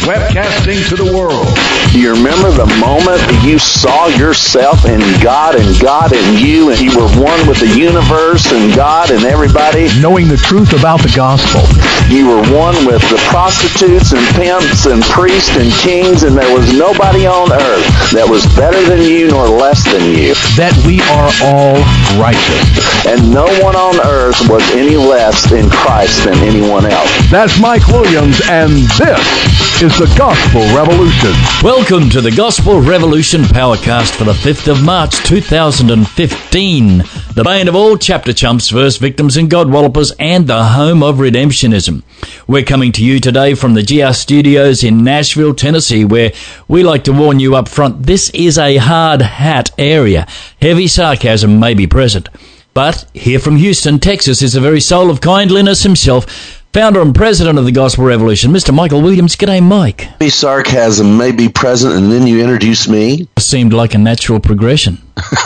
webcasting to the world. Do you remember the moment that you saw yourself in God and God in you, and you were one with the universe and God and everybody? Knowing the truth about the gospel. You were one with the prostitutes and pimps and priests and kings, and there was nobody on earth that was better than you nor less than you. That we are all righteous. And no one on earth was any less in Christ than anyone else. That's Mike Williams, and this is the Gospel Revolution. Welcome to the Gospel Revolution Powercast for the 5th of March 2015. The bane of all chapter chumps, verse victims and God wallopers, and the home of redemptionism. We're coming to you today from the GR Studios in Nashville, Tennessee, where we like to warn you up front, this is a hard hat area. Heavy sarcasm may be present. But here from Houston, Texas, is the very soul of kindliness himself, founder and president of the Gospel Revolution, Mr. Michael Williams. G'day, Mike. Sarcasm may be present, and then you introduce me. Seemed like a natural progression.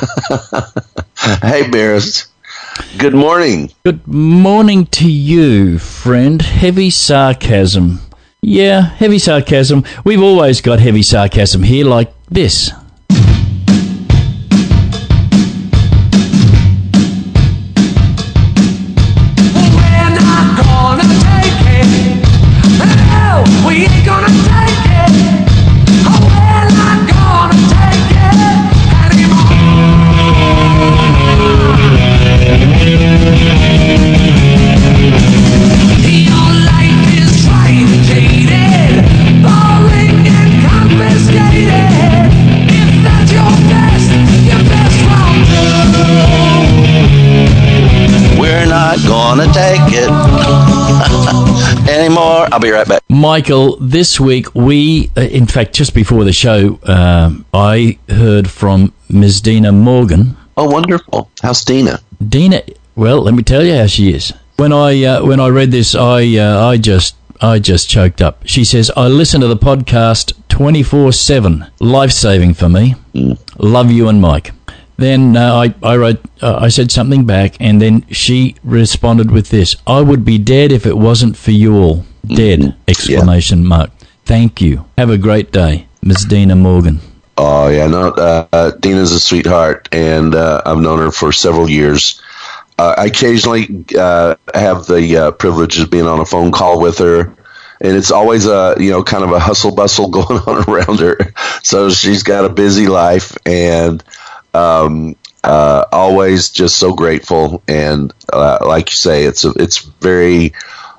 Hey, Barris. Good morning. Good morning to you, friend. Heavy sarcasm. Yeah, heavy sarcasm. We've always got heavy sarcasm here, like this. We ain't gonna take it. Oh, we're not gonna take it anymore. Your life is truncated, boring and confiscated. If that's your best won't do. We're not gonna take it anymore. I'll be right back. Michael, this week we, in fact, just before the show, I heard from Ms. Dina Morgan. Oh, wonderful. How's Dina? Dina, well, let me tell you how she is. When I read this, I just choked up. She says, I listen to the podcast 24/7. Life-saving for me. Love you and Mike. Then I said something back, and then she responded with this: I would be dead if it wasn't for you all. Dead! Exclamation mark. Thank you. Have a great day, Ms. Dina Morgan. Oh, yeah, no, Dina's a sweetheart, and I've known her for several years. I occasionally have the privilege of being on a phone call with her, and it's always kind of a hustle bustle going on around her. So she's got a busy life, and always just so grateful. And like you say, it's very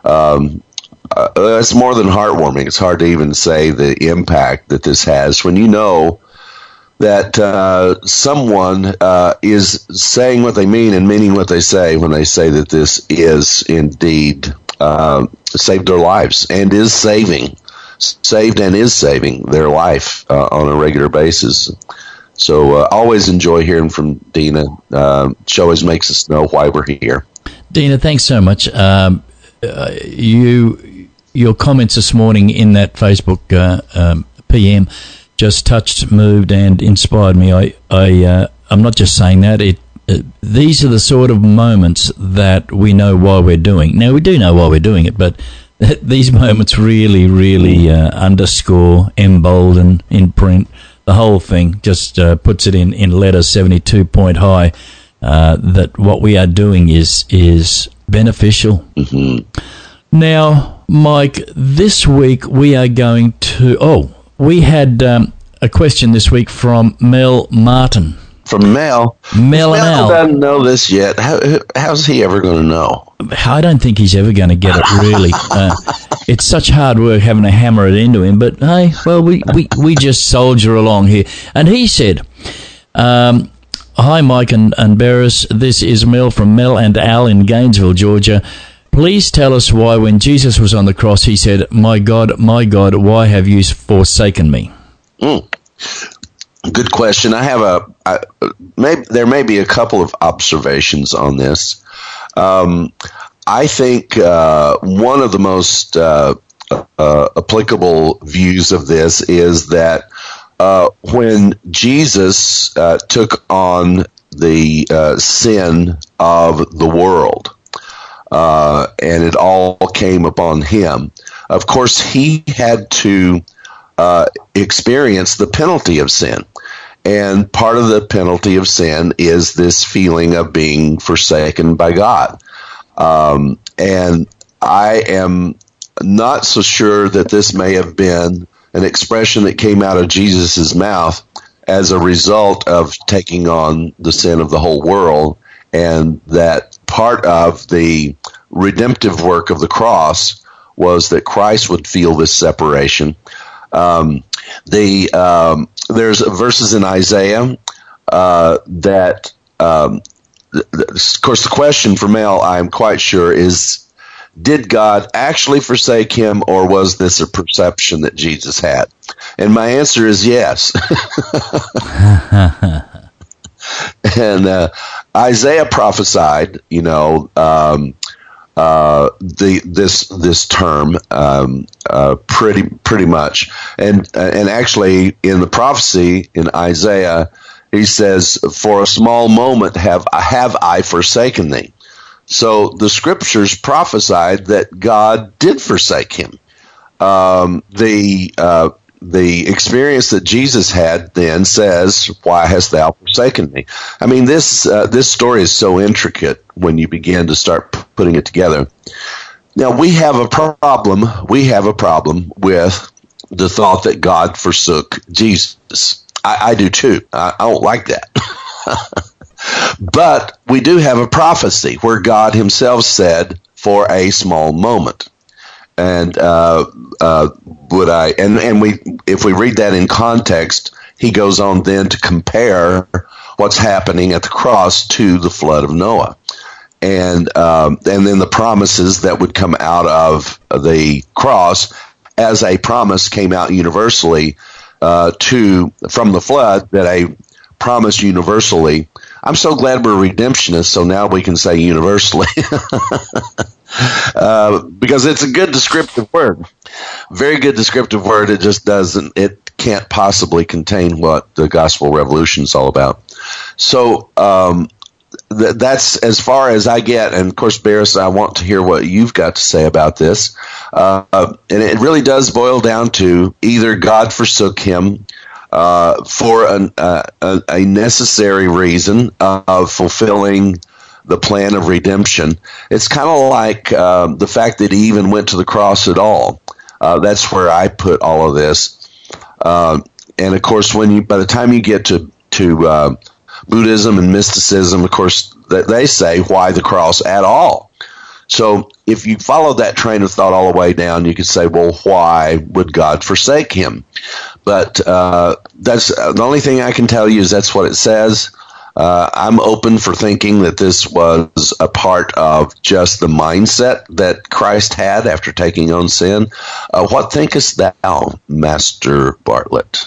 it's more than heartwarming. It's hard to even say the impact that this has when you know that someone is saying what they mean and meaning what they say when they say that this is indeed saved their lives and is saved and is saving their life on a regular basis. So always enjoy hearing from Dina. She always makes us know why we're here. Dina, thanks so much. Your comments this morning in that Facebook PM just touched, moved, and inspired me. I'm not just saying that. These are the sort of moments that we know why we're doing. Now, we do know why we're doing it, but these moments really, really underscore, embolden, imprint the whole thing. Just puts it in letters 72 point high that what we are doing is beneficial. Mm-hmm. Now, Mike, this week we are going to... we had a question this week from Mel Martin. From Mel? Mel and Al. Doesn't know this yet. How's he ever going to know? I don't think he's ever going to get it, really. It's such hard work having to hammer it into him, but hey, well, we just soldier along here. And he said, hi, Mike and Barris. This is Mel from Mel and Al in Gainesville, Georgia. Please tell us why when Jesus was on the cross, he said, my God, why have you forsaken me? Good question. I have there may be a couple of observations on this. I think one of the most applicable views of this is that when Jesus took on the sin of the world, and it all came upon him, of course, he had to experience the penalty of sin. And part of the penalty of sin is this feeling of being forsaken by God. And I am not so sure that this may have been an expression that came out of Jesus' mouth as a result of taking on the sin of the whole world, and that part of the redemptive work of the cross was that Christ would feel this separation. There's verses in Isaiah that, of course, the question for Mel, I'm quite sure, is, did God actually forsake him, or was this a perception that Jesus had? And my answer is yes. And Isaiah prophesied, this term pretty much, and actually in the prophecy in Isaiah, he says, "For a small moment have I forsaken thee." So the scriptures prophesied that God did forsake him. The experience that Jesus had then says, "Why hast thou forsaken me?" I mean, this story is so intricate when you begin to start putting it together. Now, we have a problem. We have a problem with the thought that God forsook Jesus. I do too. I don't like that. But we do have a prophecy where God himself said, "For a small moment." And if we read that in context, he goes on then to compare what's happening at the cross to the flood of Noah, and then the promises that would come out of the cross, as a promise came out universally from the flood, that a promise universally. I'm so glad we're redemptionists, so now we can say universally. Because it's a good descriptive word. Very good descriptive word. It can't possibly contain what the gospel revolution is all about. So that's as far as I get. And of course, Barris, I want to hear what you've got to say about this. And it really does boil down to either God forsook him for a necessary reason of fulfilling the plan of redemption. It's kind of like the fact that he even went to the cross at all. That's where I put all of this. And of course, by the time you get to Buddhism and mysticism, of course, they say, why the cross at all? So if you follow that train of thought all the way down, you could say, well, why would God forsake him? But that's the only thing I can tell you is that's what it says. I'm open for thinking that this was a part of just the mindset that Christ had after taking on sin. What thinkest thou, Master Bartlett?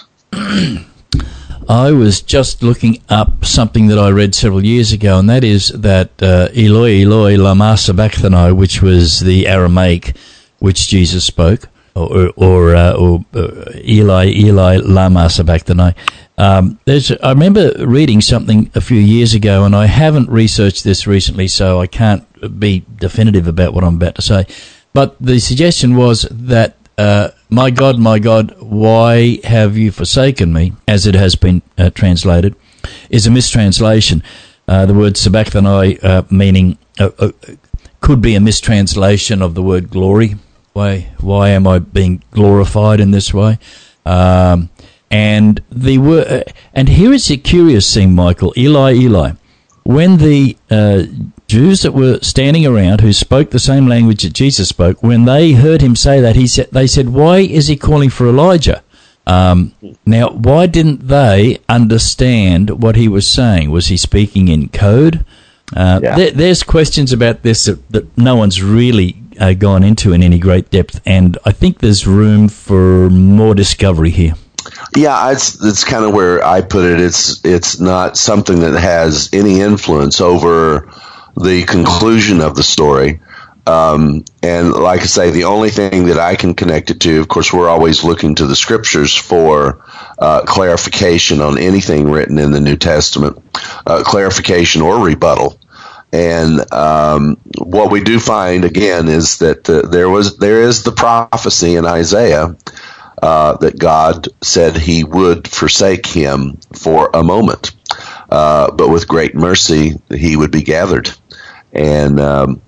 I was just looking up something that I read several years ago, and that is that Eloi, Eloi, lama sabachthani, which was the Aramaic which Jesus spoke, or Eli, Eli, lama sabachthani. I remember reading something a few years ago, and I haven't researched this recently, so I can't be definitive about what I'm about to say. But the suggestion was that, my God, why have you forsaken me, as it has been translated, is a mistranslation. The word sabachthani meaning could be a mistranslation of the word glory. Why am I being glorified in this way? And the word, and here is a curious thing, Michael. Eli. When the Jews that were standing around, who spoke the same language that Jesus spoke, when they heard him say that, they said, "Why is he calling for Elijah?" Now, why didn't they understand what he was saying? Was he speaking in code? There's questions about this that no one's really gone into in any great depth, and I think there's room for more discovery here. Yeah, it's kind of where I put it. It's not something that has any influence over the conclusion of the story. And like I say, the only thing that I can connect it to, of course, we're always looking to the scriptures for clarification on anything written in the New Testament, clarification or rebuttal. And what we do find again is that there is the prophecy in Isaiah that God said he would forsake him for a moment. But with great mercy, he would be gathered. And and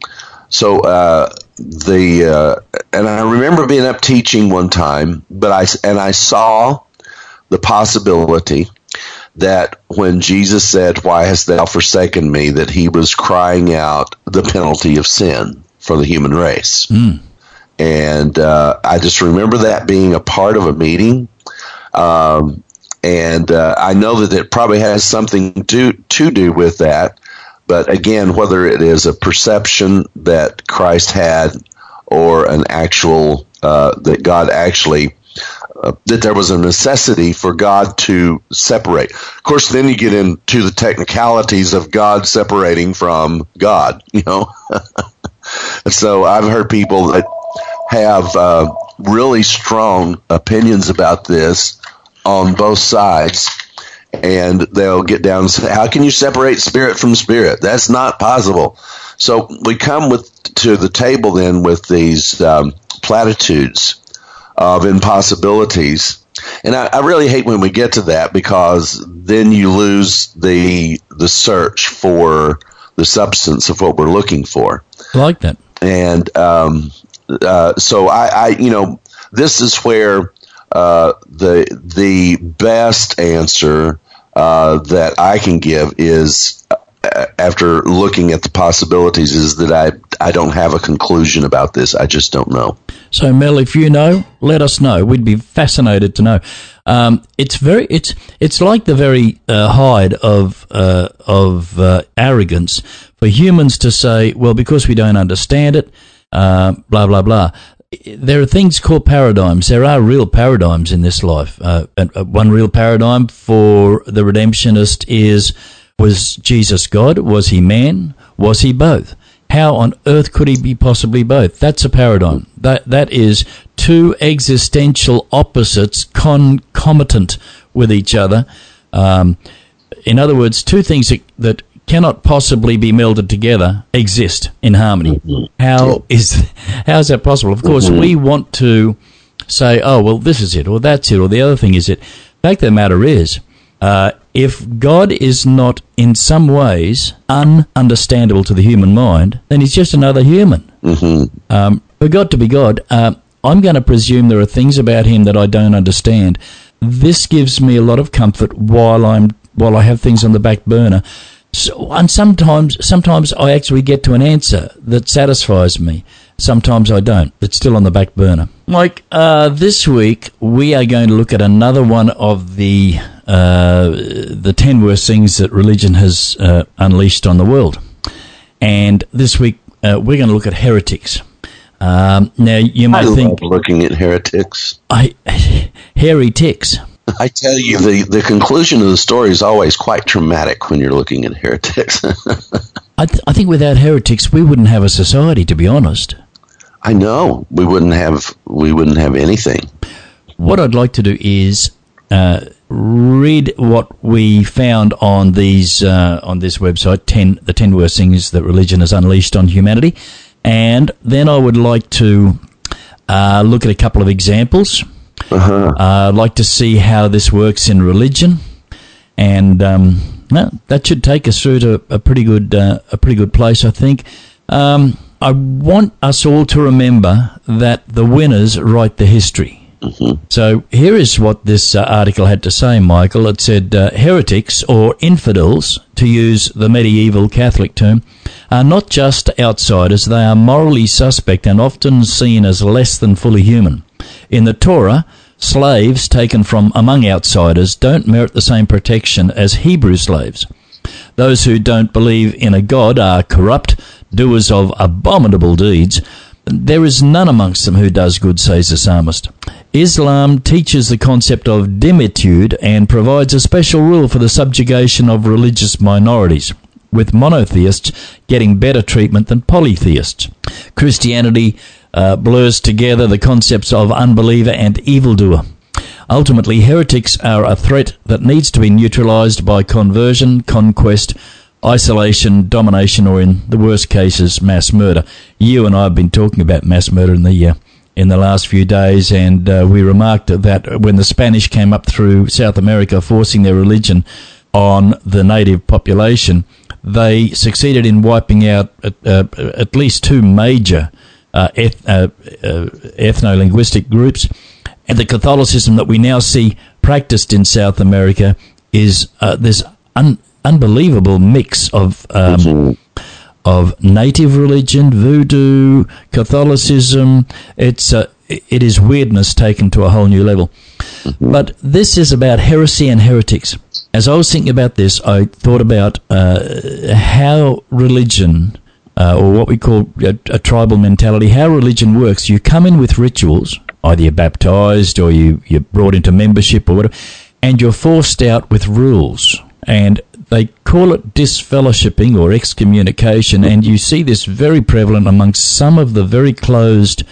I remember being up teaching one time, but I saw the possibility that when Jesus said, "Why hast thou forsaken me?" that he was crying out the penalty of sin for the human race. And I just remember that being a part of a meeting. And I know that it probably has something to do with that. But again, whether it is a perception that Christ had or an actual, that God actually, that there was a necessity for God to separate. Of course, then you get into the technicalities of God separating from God, you know. And so I've heard people that have really strong opinions about this on both sides, and they'll get down and say, how can you separate spirit from spirit? That's not possible. So we come to the table then with these platitudes of impossibilities. And I really hate when we get to that, because then you lose the search for the substance of what we're looking for. I like that. And so I you know, this is where the best answer that I can give is, after looking at the possibilities, is that I don't have a conclusion about this. I just don't know. So, Mel, if you know, let us know. We'd be fascinated to know. It's like the very height of arrogance for humans to say, well, because we don't understand it, blah blah blah. There are things called paradigms. There are real paradigms in this life. One real paradigm for the redemptionist is: was Jesus God? Was he man? Was he both? How on earth could he be possibly both? That's a paradigm. That is two existential opposites concomitant with ech other. In other words, two things that cannot possibly be melded together exist in harmony. How is that possible? Of course, we want to say, oh, well, this is it, or that's it, or the other thing is it. The fact of the matter is, if God is not in some ways ununderstandable to the human mind, then he's just another human. For God to be God, I'm going to presume there are things about him that I don't understand. This gives me a lot of comfort while I have things on the back burner. So, and sometimes I actually get to an answer that satisfies me. Sometimes I don't. It's still on the back burner. Mike, this week we are going to look at another one of the 10 worst things that religion has unleashed on the world. And this week we're going to look at heretics. Now you may think, love looking at heretics. Hairy ticks. I tell you, the conclusion of the story is always quite traumatic when you're looking at heretics. I think without heretics, we wouldn't have a society, to be honest. I know. We wouldn't have anything. What I'd like to do is read what we found on this website, the 10 worst things that religion has unleashed on humanity, and then I would like to look at a couple of examples. I'd like to see how this works in religion, and that should take us through to a pretty good place, I think. I want us all to remember that the winners write the history. So here is what this article had to say, Michael. It said, heretics, or infidels, to use the medieval Catholic term, are not just outsiders. They are morally suspect and often seen as less than fully human. In the Torah, slaves taken from among outsiders don't merit the same protection as Hebrew slaves. Those who don't believe in a God are corrupt, doers of abominable deeds. There is none amongst them who does good, says the psalmist. Islam teaches the concept of dhimmitude and provides a special rule for the subjugation of religious minorities, with monotheists getting better treatment than polytheists. Christianity blurs together the concepts of unbeliever and evildoer. Ultimately, heretics are a threat that needs to be neutralized by conversion, conquest, isolation, domination, or in the worst cases, mass murder. You and I have been talking about mass murder in in the last few days, and we remarked that when the Spanish came up through South America forcing their religion on the native population, they succeeded in wiping out at least two major ethno-linguistic groups. And the Catholicism that we now see practiced in South America is this unbelievable mix of native religion, voodoo, Catholicism. It is weirdness taken to a whole new level. But this is about heresy and heretics. As I was thinking about this, I thought about how religion, or what we call a tribal mentality, how religion works. You come in with rituals, either you're baptized or you're brought into membership or whatever, and you're forced out with rules. And they call it disfellowshipping or excommunication, and you see this very prevalent amongst some of the very closed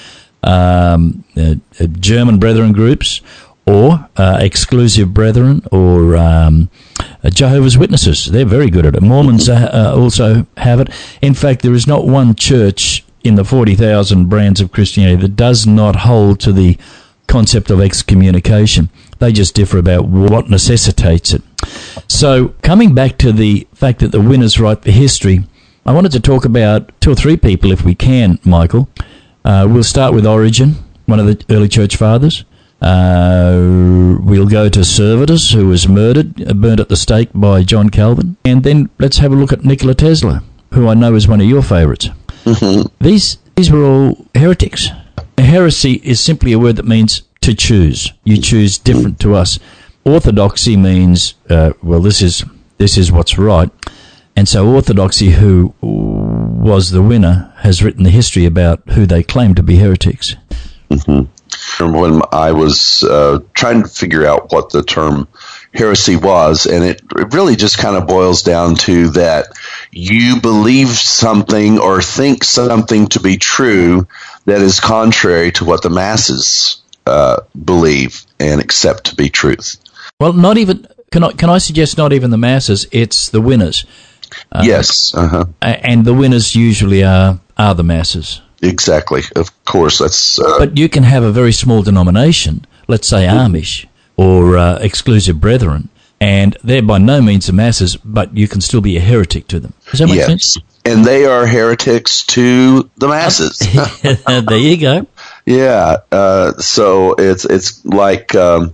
German brethren groups, or exclusive brethren, or Jehovah's Witnesses. They're very good at it. Mormons also have it. In fact, there is not one church in the 40,000 brands of Christianity that does not hold to the concept of excommunication. They just differ about what necessitates it. So, coming back to the fact that the winners write the history, I wanted to talk about two or three people, if we can, Michael. We'll start with Origen, one of the early church fathers. We'll go to Servetus, who was murdered, burnt at the stake by John Calvin. And then let's have a look at Nikola Tesla, who I know is one of your favourites. These were all heretics. A heresy is simply a word that means to choose. You choose different to us. Orthodoxy means, this is what's right. And so Orthodoxy, who was the winner, has written the history about who they claim to be heretics. When I was trying to figure out what the term heresy was, and it really just kind of boils down to that you believe something or think something to be true that is contrary to what the masses believe and accept to be truth. Well, not even. Can I suggest not even the masses? It's the winners. Yes, and the winners usually are the masses. Exactly. Of course, that's. But you can have a very small denomination, let's say Amish or Exclusive Brethren, and they're by no means the masses, but you can still be a heretic to them. Does that make sense? And they are heretics to the masses. There you go. Yeah. So it's like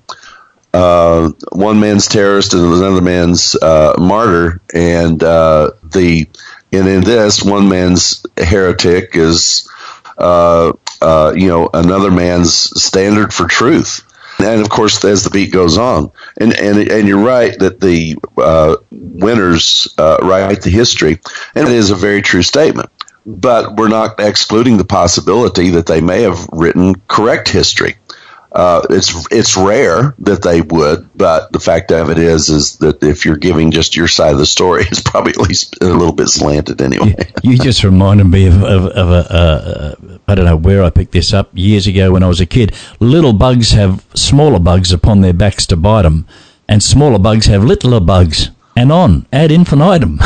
one man's terrorist and another man's martyr, and in this one man's heretic is another man's standard for truth. And of course, as the beat goes on, and you're right that the winners write the history, and it is a very true statement. But we're not excluding the possibility that they may have written correct history. It's rare that they would, but the fact of it is that if you're giving just your side of the story, it's probably at least a little bit slanted anyway. You just reminded me of I don't know where I picked this up years ago when I was a kid. Little bugs have smaller bugs upon their backs to bite them, and smaller bugs have littler bugs. And on ad infinitum.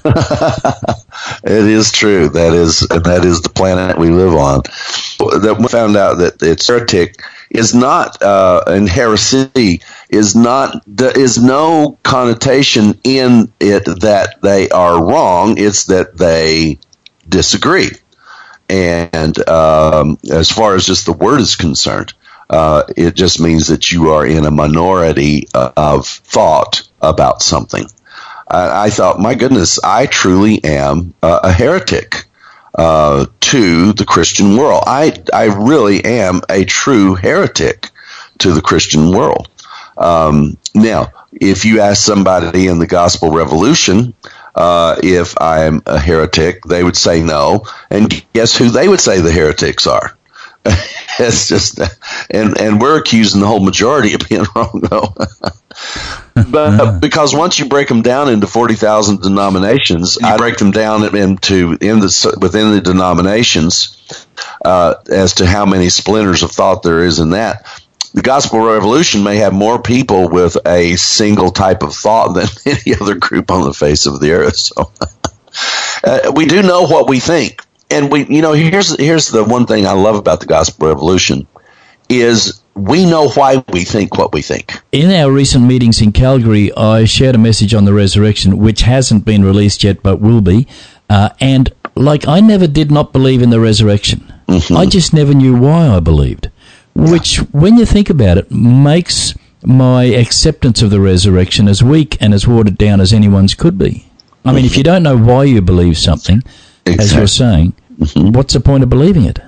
It is true. That is the planet we live on. That we found out that it's heretic is not, and heresy is not. There is no connotation in it that they are wrong. It's that they disagree. And as far as just the word is concerned, it just means that you are in a minority of thought about something. I thought, my goodness, I truly am a heretic to the Christian world. I really am a true heretic to the Christian world. Now, if you ask somebody in the Gospel Revolution if I'm a heretic, they would say no. And guess who they would say the heretics are? It's just, and we're accusing the whole majority of being wrong, though. But because once you break them down into 40,000 denominations, you break them down within the denominations as to how many splinters of thought there is in that. The Gospel Revolution may have more people with a single type of thought than any other group on the face of the earth. So we do know what we think. And here's the one thing I love about the gospel revolution is we know why we think what we think. In our recent meetings in Calgary, I shared a message on the resurrection, which hasn't been released yet, but will be. And I never did not believe in the resurrection. Mm-hmm. I just never knew why I believed, which, when you think about it, makes my acceptance of the resurrection as weak and as watered down as anyone's could be. I mean, if you don't know why you believe something, as you're saying, what's the point of believing it?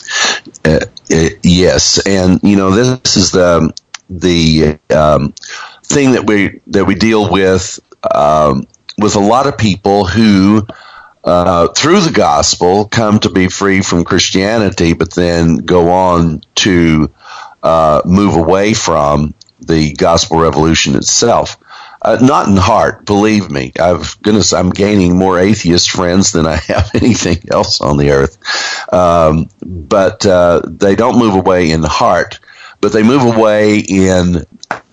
Yes, and this is the thing that we deal with a lot of people who through the gospel come to be free from Christianity, but then go on to move away from the gospel revolution itself. Not in heart, believe me. I'm gaining more atheist friends than I have anything else on the earth. But they don't move away in heart, but they move away in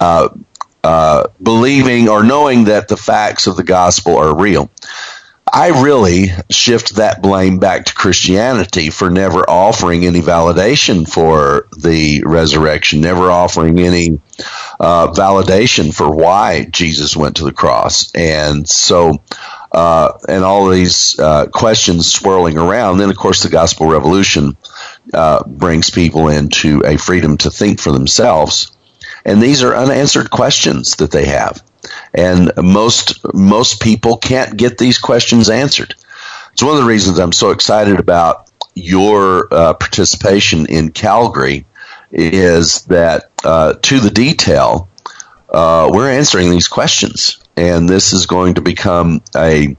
believing or knowing that the facts of the gospel are real. I really shift that blame back to Christianity for never offering any validation for the resurrection, never offering any validation for why Jesus went to the cross. And so, and all these questions swirling around, then of course the gospel revolution brings people into a freedom to think for themselves. And these are unanswered questions that they have. And most people can't get these questions answered. It's one of the reasons I'm so excited about your participation in Calgary is that to the detail, we're answering these questions. And this is going to become a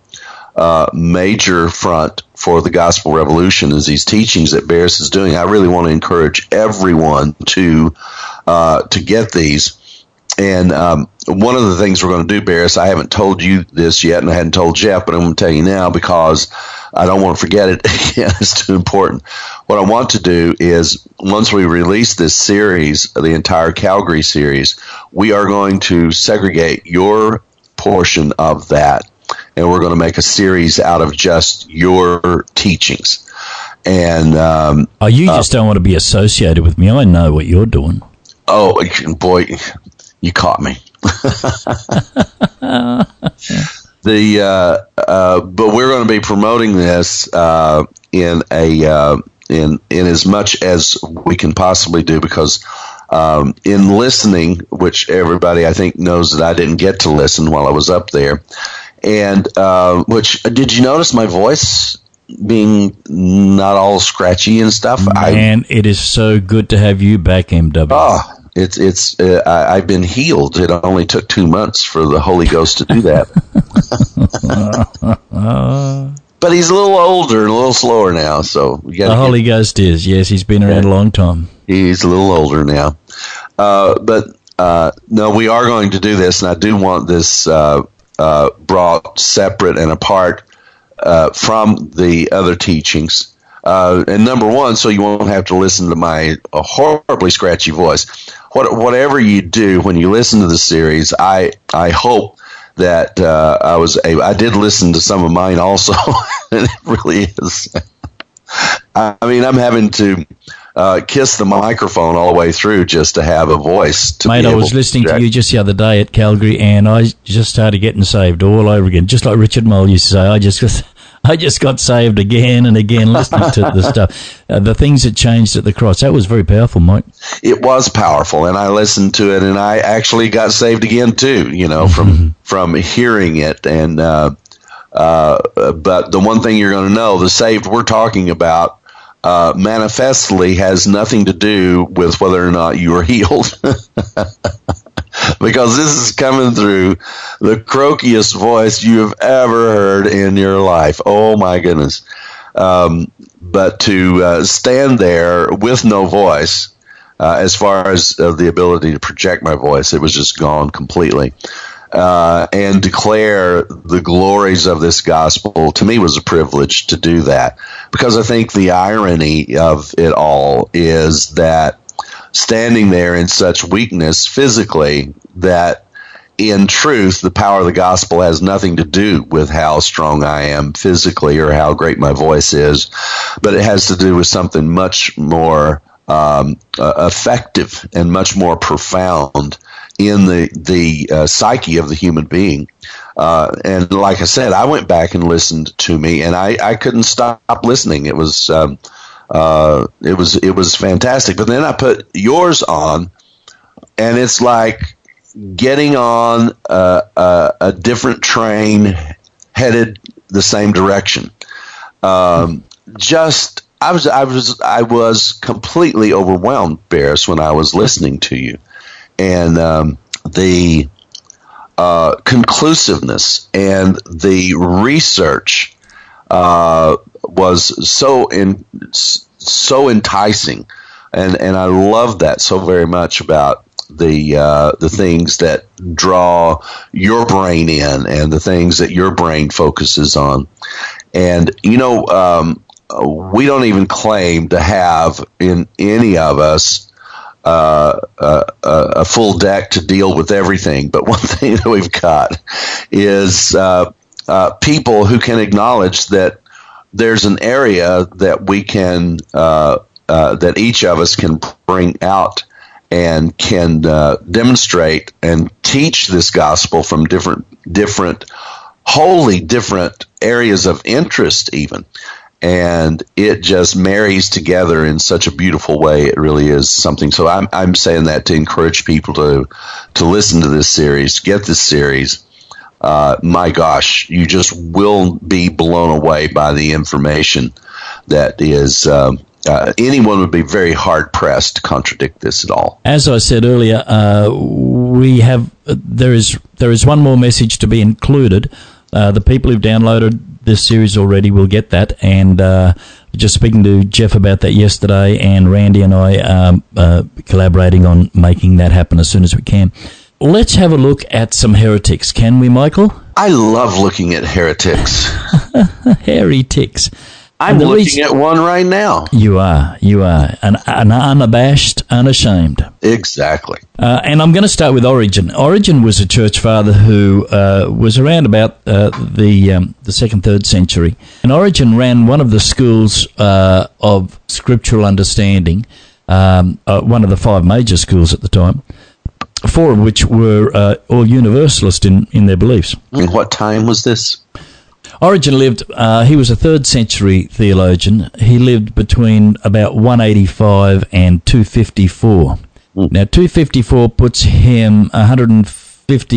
major front for the gospel revolution is these teachings that Barris is doing. I really want to encourage everyone to get these. And one of the things we're going to do, Barris, I haven't told you this yet, and I hadn't told Jeff, but I'm going to tell you now because I don't want to forget it again. It's too important. What I want to do is, once we release this series, the entire Calgary series, we are going to segregate your portion of that, and we're going to make a series out of just your teachings. And you just don't want to be associated with me. I know what you're doing. Oh, boy. You caught me. But we're going to be promoting this in as much as we can possibly do, because in listening, which everybody I think knows that I didn't get to listen while I was up there, and which did you notice my voice being not all scratchy and stuff? Man, it is so good to have you back, MW. Oh. I've been healed. It only took 2 months for the Holy Ghost to do that. But he's a little older and a little slower now, so the Holy Ghost is, yes, he's been around a long time. He's a little older now. But no, we are going to do this, and I do want this brought separate and apart from the other teachings. And number one, so you won't have to listen to my horribly scratchy voice. Whatever you do when you listen to the series, I hope that I did listen to some of mine also, and it really is. I mean, I'm having to kiss the microphone all the way through just to have a voice. Mate, I was listening to you just the other day at Calgary, and I just started getting saved all over again, just like Richard Mole used to say. I just got saved again and again listening to the stuff. The things that changed at the cross. That was very powerful, Mike. It was powerful, and I listened to it, and I actually got saved again too, from hearing it. And but the one thing you're going to know, the saved we're talking about manifestly has nothing to do with whether or not you are healed. Because this is coming through the croakiest voice you have ever heard in your life. Oh, my goodness. But to stand there with no voice, as far as the ability to project my voice, it was just gone completely. And declare the glories of this gospel, to me, was a privilege to do that. Because I think the irony of it all is that standing there in such weakness physically, that in truth, the power of the gospel has nothing to do with how strong I am physically or how great my voice is, but it has to do with something much more effective and much more profound in the psyche of the human being. And like I said, I went back and listened to me, and I couldn't stop listening. It was fantastic. But then I put yours on, and it's like getting on a different train headed the same direction. I was completely overwhelmed, Barris, when I was listening to you, and the conclusiveness and the research was so enticing, and I love that so very much about the things that draw your brain in and the things that your brain focuses on. And we don't even claim to have in any of us a full deck to deal with everything. But one thing that we've got is people who can acknowledge that there's an area that we can that each of us can bring out and can demonstrate and teach this gospel from wholly different areas of interest even. And it just marries together in such a beautiful way. It really is something. So I'm saying that to encourage people to listen to this series, get this series. My gosh, you just will be blown away by the information that is. Anyone would be very hard pressed to contradict this at all. As I said earlier, there is one more message to be included. The people who've downloaded this series already will get that, and just speaking to Jeff about that yesterday, and Randy and I collaborating on making that happen as soon as we can. Let's have a look at some heretics, can we, Michael? I love looking at heretics. Heretics. I'm looking at one right now. You are. An unabashed, unashamed. Exactly. And I'm going to start with Origen. Origen was a church father who was around about the 2nd, 3rd century. And Origen ran one of the schools of scriptural understanding, one of the 5 major schools at the time, 4 of which were all universalist in their beliefs. And what time was this? Origen lived, he was a 3rd century theologian. He lived between about 185 and 254. Now, 254 puts him 150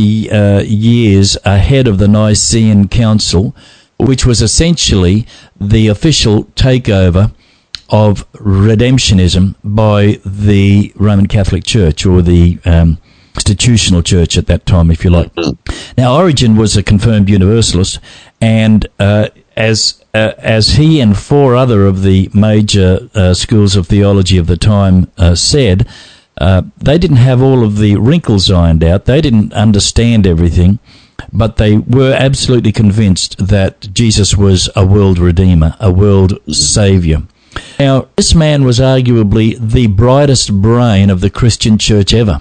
years ahead of the Nicene Council, which was essentially the official takeover of redemptionism by the Roman Catholic Church, or the institutional church at that time, if you like. Now, Origen was a confirmed universalist, and as he and 4 other of the major schools of theology of the time said, they didn't have all of the wrinkles ironed out. They didn't understand everything, but they were absolutely convinced that Jesus was a world redeemer, a world savior. Now, this man was arguably the brightest brain of the Christian church ever.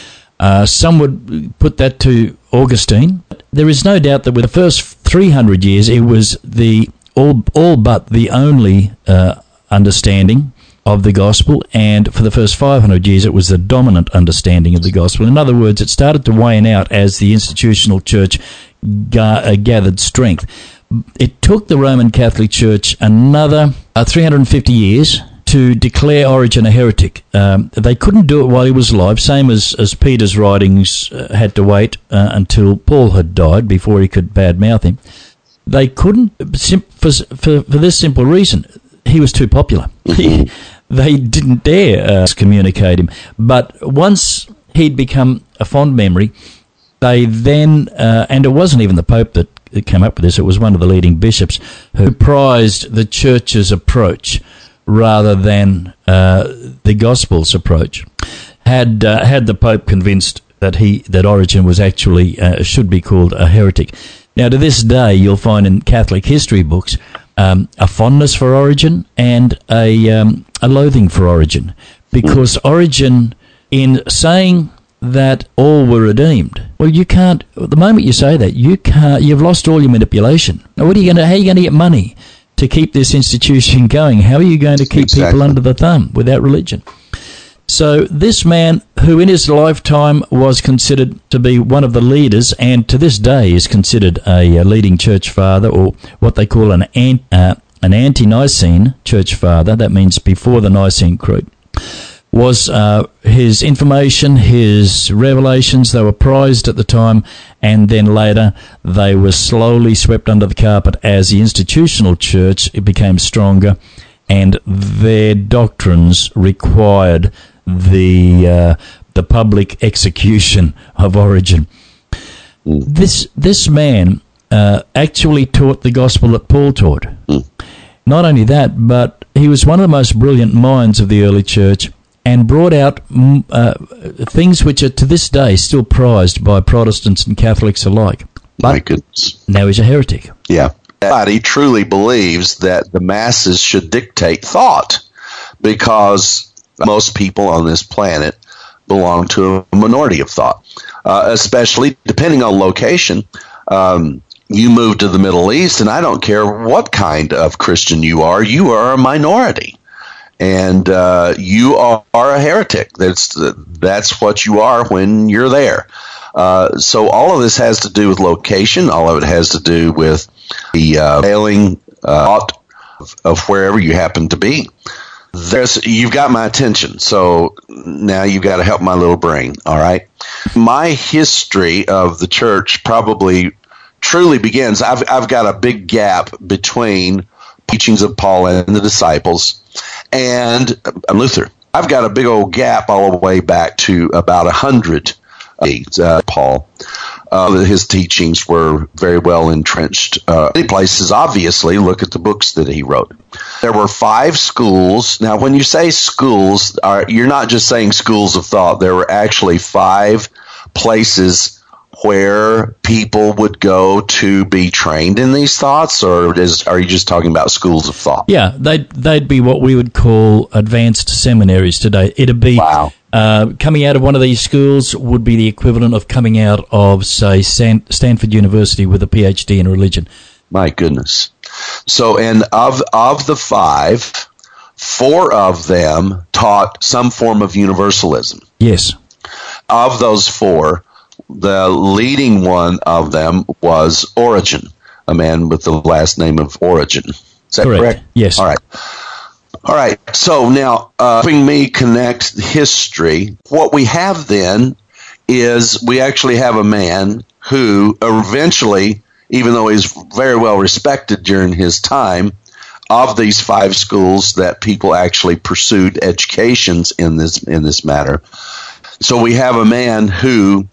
Some would put that to Augustine. There is no doubt that with the first 300 years, it was the all but the only understanding of the gospel, and for the first 500 years, it was the dominant understanding of the gospel. In other words, it started to wane out as the institutional church gathered strength. It took the Roman Catholic Church another 350 years to declare Origen a heretic. They couldn't do it while he was alive, same as Peter's writings had to wait until Paul had died before he could badmouth him. They couldn't, for this simple reason, he was too popular. They didn't dare communicate him. But once he'd become a fond memory, they then, and it wasn't even the Pope that came up with this, it was one of the leading bishops who prized the church's approach rather than the Gospel's approach. Had the Pope convinced that Origen was actually should be called a heretic. Now, to this day, you'll find in Catholic history books a fondness for Origen and a loathing for Origen, because Origen, in saying that all were redeemed, Well, you can't. The moment you say that, you can't. You've lost all your manipulation. Now, what are you going to? How are you going to get money to keep this institution going? How are you going to keep people under the thumb without religion? So this man, who in his lifetime was considered to be one of the leaders, and to this day is considered a leading church father, or what they call an ante-Nicene church father, that means before the Nicene Creed, was his information, his revelations, they were prized at the time, and then later they were slowly swept under the carpet as the institutional church it became stronger, and their doctrines required the public execution of Origen. This man actually taught the gospel that Paul taught. Not only that, but he was one of the most brilliant minds of the early church, and brought out things which are to this day still prized by Protestants and Catholics alike. But my goodness. Now he's a heretic. Yeah. But he truly believes that the masses should dictate thought, because most people on this planet belong to a minority of thought, especially depending on location. You move to the Middle East, and I don't care what kind of Christian you are a minority. And you are a heretic. That's what you are when you're there. So all of this has to do with location. All of it has to do with the failing thought of wherever you happen to be. You've got my attention, so now you've got to help my little brain, all right? My history of the church probably truly begins, I've got a big gap between teachings of Paul and the disciples and Luther. I've got a big old gap all the way back to about 100 Paul. His teachings were very well entrenched. Many places, obviously, look at the books that he wrote. There were 5 schools. Now, when you say schools, you're not just saying schools of thought. There were actually 5 places where people would go to be trained in these thoughts, or are you just talking about schools of thought? Yeah, they'd be what we would call advanced seminaries today. It'd be coming out of one of these schools would be the equivalent of coming out of, say, Stanford University with a PhD in religion. My goodness. So, and of the 5, 4 of them taught some form of universalism. Yes. Of those 4, the leading one of them was Origen, a man with the last name of Origen. Is that correct? Yes. All right. So now, helping me connect history, what we have then is we actually have a man who eventually, even though he's very well respected during his time, of these 5 schools that people actually pursued educations in this matter. So we have a man who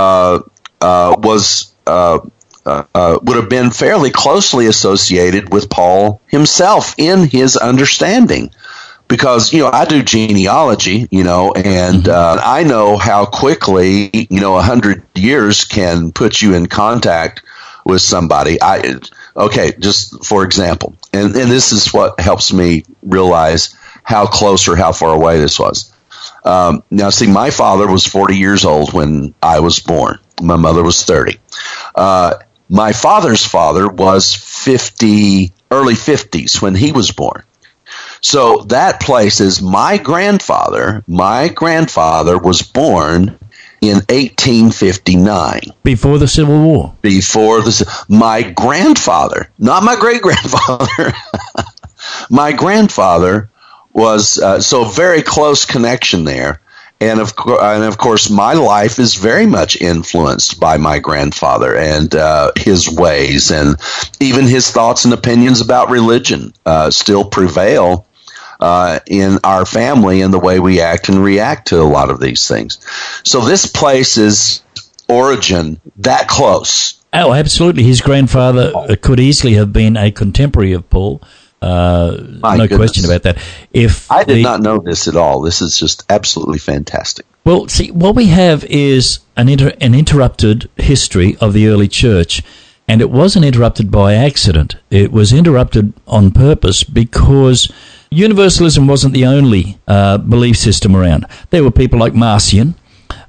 would have been fairly closely associated with Paul himself in his understanding, because I do genealogy, and I know how quickly 100 years can put you in contact with somebody. Just for example, and this is what helps me realize how close or how far away this was. Now, see, my father was 40 years old when I was born. My mother was 30. My father's father was early 50s when he was born. So that places my grandfather. My grandfather was born in 1859. Before the Civil War. My grandfather, not my great-grandfather, my grandfather was so very close connection there, and of course my life is very much influenced by my grandfather and his ways, and even his thoughts and opinions about religion still prevail in our family and the way we act and react to a lot of these things. So this place is Origen that close. Oh, absolutely. His grandfather could easily have been a contemporary of Paul. No question about that. I did not know this at all. This is just absolutely fantastic. Well, see, what we have is an interrupted history of the early church, and it wasn't interrupted by accident. It was interrupted on purpose because universalism wasn't the only belief system around. There were people like Marcion,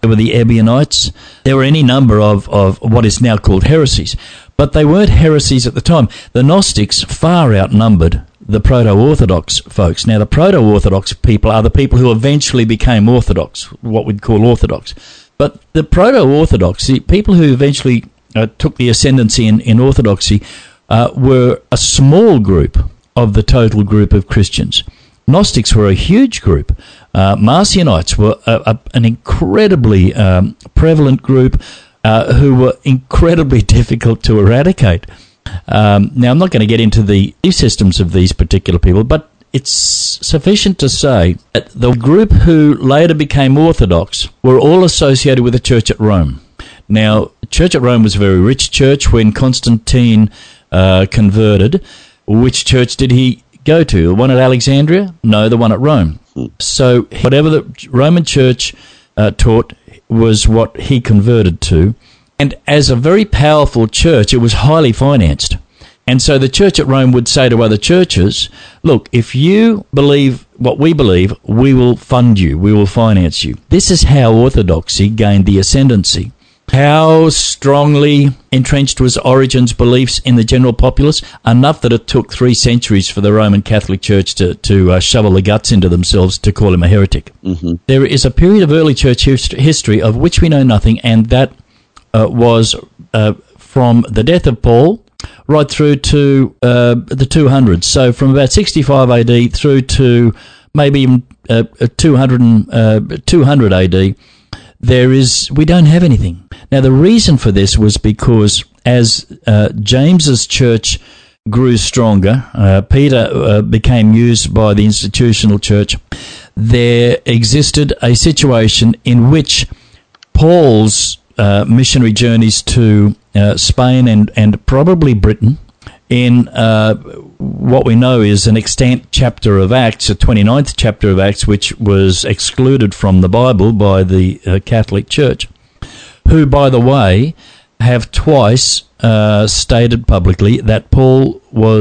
There were the Ebionites. There were any number of what is now called heresies. But they weren't heresies at the time. The Gnostics far outnumbered the Proto-Orthodox folks. Now, the Proto-Orthodox people are the people who eventually became Orthodox, what we'd call Orthodox. But the Proto-Orthodox, the people who eventually took the ascendancy in Orthodoxy, were a small group of the total group of Christians. Gnostics were a huge group. Marcionites were an incredibly prevalent group who were incredibly difficult to eradicate. Now, I'm not going to get into the systems of these particular people, but it's sufficient to say that the group who later became Orthodox were all associated with the church at Rome. Now, the church at Rome was a very rich church. When Constantine converted, which church did he go to? The one at Alexandria? No, the one at Rome. So whatever the Roman church taught was what he converted to. And as a very powerful church, it was highly financed. And so the church at Rome would say to other churches, look, if you believe what we believe, we will fund you, we will finance you. This is how Orthodoxy gained the ascendancy. How strongly entrenched was Origen's beliefs in the general populace? Enough that it took 3 centuries for the Roman Catholic Church to shovel the guts into themselves to call him a heretic. Mm-hmm. There is a period of early church history of which we know nothing, and that was from the death of Paul right through to the 200s. So from about 65 AD through to maybe even 200 AD, we don't have anything. Now, the reason for this was because as James's church grew stronger, Peter became used by the institutional church, there existed a situation in which Paul's missionary journeys to Spain and probably Britain in what we know is an extant chapter of Acts, a 29th chapter of Acts, which was excluded from the Bible by the Catholic Church, who, by the way, have twice stated publicly that Paul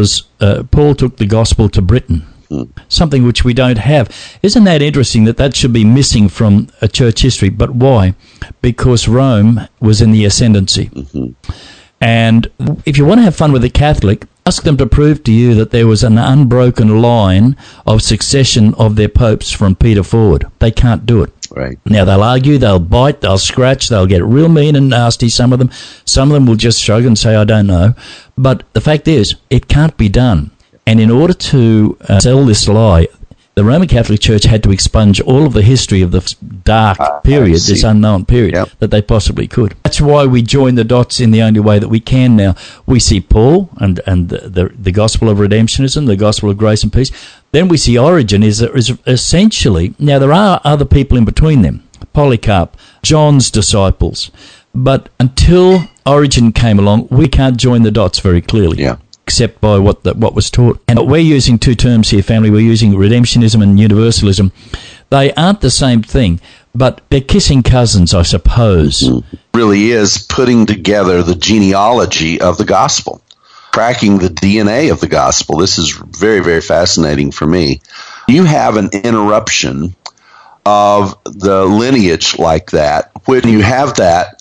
took the gospel to Britain, something which we don't have. Isn't that interesting that should be missing from a church history? But why? Because Rome was in the ascendancy. Mm-hmm. And if you want to have fun with a Catholic, ask them to prove to you that there was an unbroken line of succession of their popes from Peter forward. They can't do it. Right. Now, they'll argue, they'll bite, they'll scratch, they'll get real mean and nasty, some of them. Some of them will just shrug and say, I don't know. But the fact is, it can't be done. And in order to sell this lie, the Roman Catholic Church had to expunge all of the history of the dark period, this unknown period, that they possibly could. That's why we join the dots in the only way that we can now. We see Paul and the gospel of redemptionism, the gospel of grace and peace. Then we see Origen is essentially, now there are other people in between them, Polycarp, John's disciples, but until Origen came along, we can't join the dots very clearly. Yeah. Except by what was taught. And we're using 2 terms here, family. We're using redemptionism and universalism. They aren't the same thing, but they're kissing cousins, I suppose. It really is putting together the genealogy of the gospel, tracking the DNA of the gospel. This is very, very fascinating for me. You have an interruption of the lineage like that. When you have that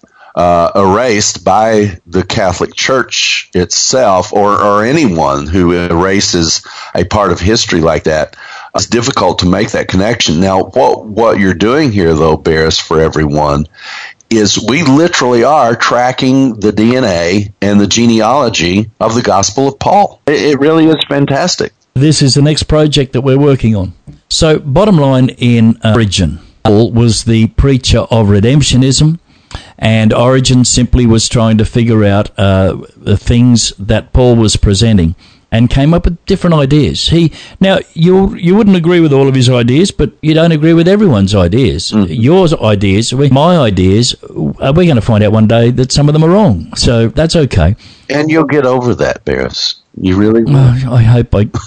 erased by the Catholic Church itself, or anyone who erases a part of history like that, it's difficult to make that connection. Now, what you're doing here, though, Barris, for everyone, is we literally are tracking the DNA and the genealogy of the Gospel of Paul. It really is fantastic. This is the next project that we're working on. So, bottom line in Origen, Paul was the preacher of redemptionism, and Origen simply was trying to figure out the things that Paul was presenting and came up with different ideas. Now, you wouldn't agree with all of his ideas, but you don't agree with everyone's ideas. Mm. Your ideas, my ideas, we're going to find out one day that some of them are wrong. So that's okay. And you'll get over that, Barris. You really will. I hope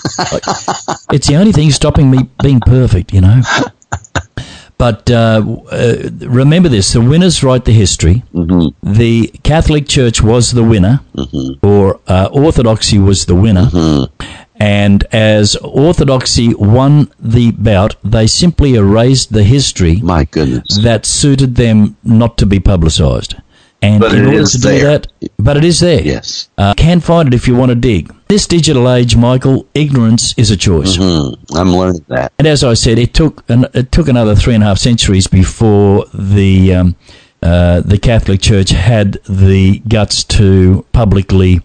it's the only thing stopping me being perfect, you know. But remember this, the winners write the history. Mm-hmm. The Catholic Church was the winner, mm-hmm. or Orthodoxy was the winner. Mm-hmm. And as Orthodoxy won the bout, they simply erased the history My goodness. that suited them not to be publicised. And But in it order is to do there. that, but it is there. Yes. Can find it if you want to dig. This digital age, Michael, ignorance is a choice. I'm learning that. And as I said, it took another 3.5 centuries before the Catholic Church had the guts to publicly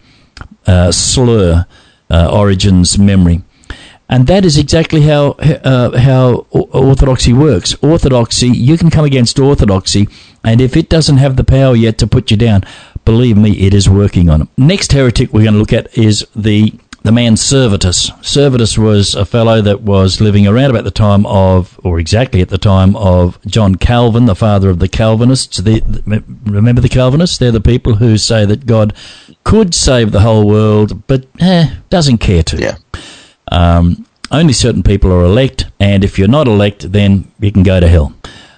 slur Origen's memory. And that is exactly how Orthodoxy works. Orthodoxy, you can come against Orthodoxy, and if it doesn't have the power yet to put you down, believe me, it is working on it. Next heretic we're going to look at is the man Servetus. Servetus was a fellow that was living around about the time of, or exactly at the time of John Calvin, the father of the Calvinists. Remember the Calvinists? They're the people who say that God could save the whole world, but doesn't care to. Yeah. Only certain people are elect, and if you're not elect, then you can go to hell.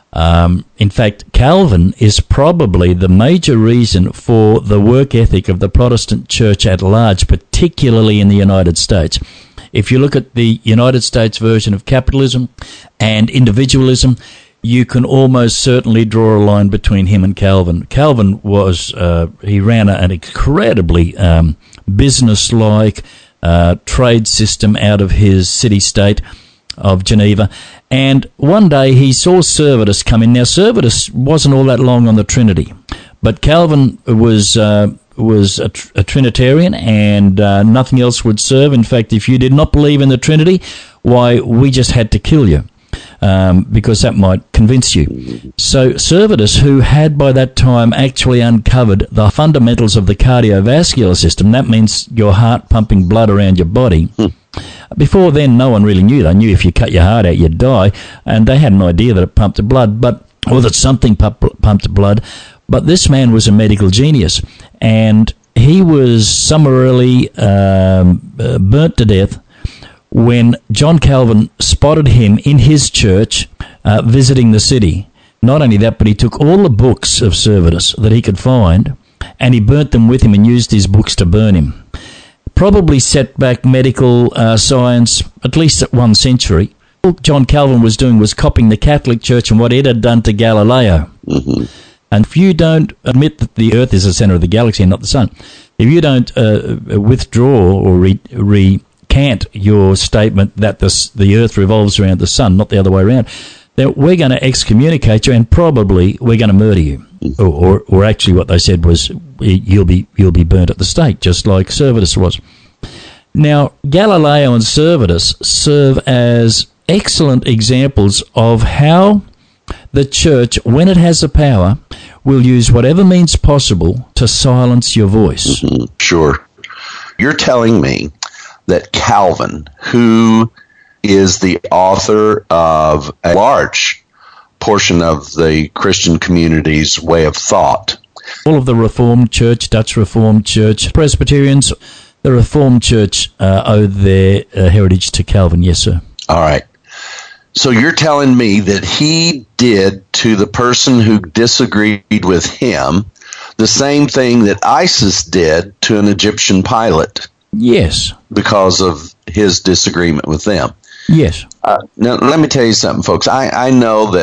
In fact, Calvin is probably the major reason for the work ethic of the Protestant church at large, particularly in the United States. If you look at the United States version of capitalism and individualism, you can almost certainly draw a line between him and Calvin. Calvin was, he ran an incredibly business-like trade system out of his city-state of Geneva, and one day he saw Servetus come in. Now, Servetus wasn't all that long on the Trinity, but Calvin was a Trinitarian, and nothing else would serve. In fact, if you did not believe in the Trinity, why, we just had to kill you. Because that might convince you. So Servetus, who had by that time actually uncovered the fundamentals of the cardiovascular system, that means your heart pumping blood around your body. Before then, no one really knew. They knew if you cut your heart out, you'd die, and they had an idea that it pumped blood, or that something pumped blood. But this man was a medical genius, and he was summarily burnt to death when John Calvin spotted him in his church visiting the city. Not only that, but he took all the books of Servetus that he could find, and he burnt them with him and used his books to burn him. Probably set back medical science at least at 1 century. What John Calvin was doing was copying the Catholic Church and what it had done to Galileo. Mm-hmm. And if you don't admit that the Earth is the center of the galaxy and not the sun, if you don't withdraw or recant your statement that the Earth revolves around the sun, not the other way around, then we're going to excommunicate you, and probably we're going to murder you. Or actually what they said was you'll be burnt at the stake, just like Servetus was. Now, Galileo and Servetus serve as excellent examples of how the church, when it has the power, will use whatever means possible to silence your voice. Mm-hmm. Sure. You're telling me that Calvin, who is the author of a large portion of the Christian community's way of thought. All of the Reformed Church, Dutch Reformed Church, Presbyterians, the Reformed Church owe their heritage to Calvin, yes, sir. All right. So you're telling me that he did to the person who disagreed with him the same thing that ISIS did to an Egyptian pilot? Yes. Because of his disagreement with them. Yes. Now, let me tell you something, folks. I know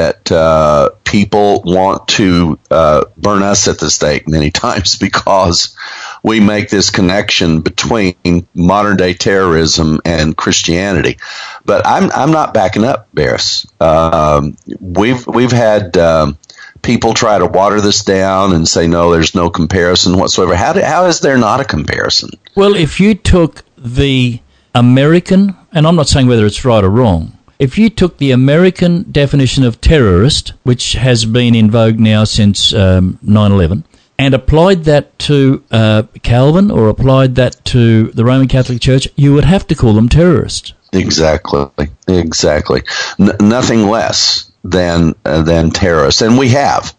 that people want to burn us at the stake many times because we make this connection between modern-day terrorism and Christianity. But I'm not backing up, Barris. We've had people try to water this down and say, no, there's no comparison whatsoever. How is there not a comparison? Well, if you took the American, and I'm not saying whether it's right or wrong, if you took the American definition of terrorist, which has been in vogue now since 9/11, and applied that to Calvin or applied that to the Roman Catholic Church, you would have to call them terrorists. Exactly. Nothing less than terrorists, and we have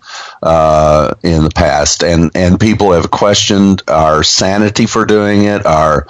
in the past, and people have questioned our sanity for doing it, our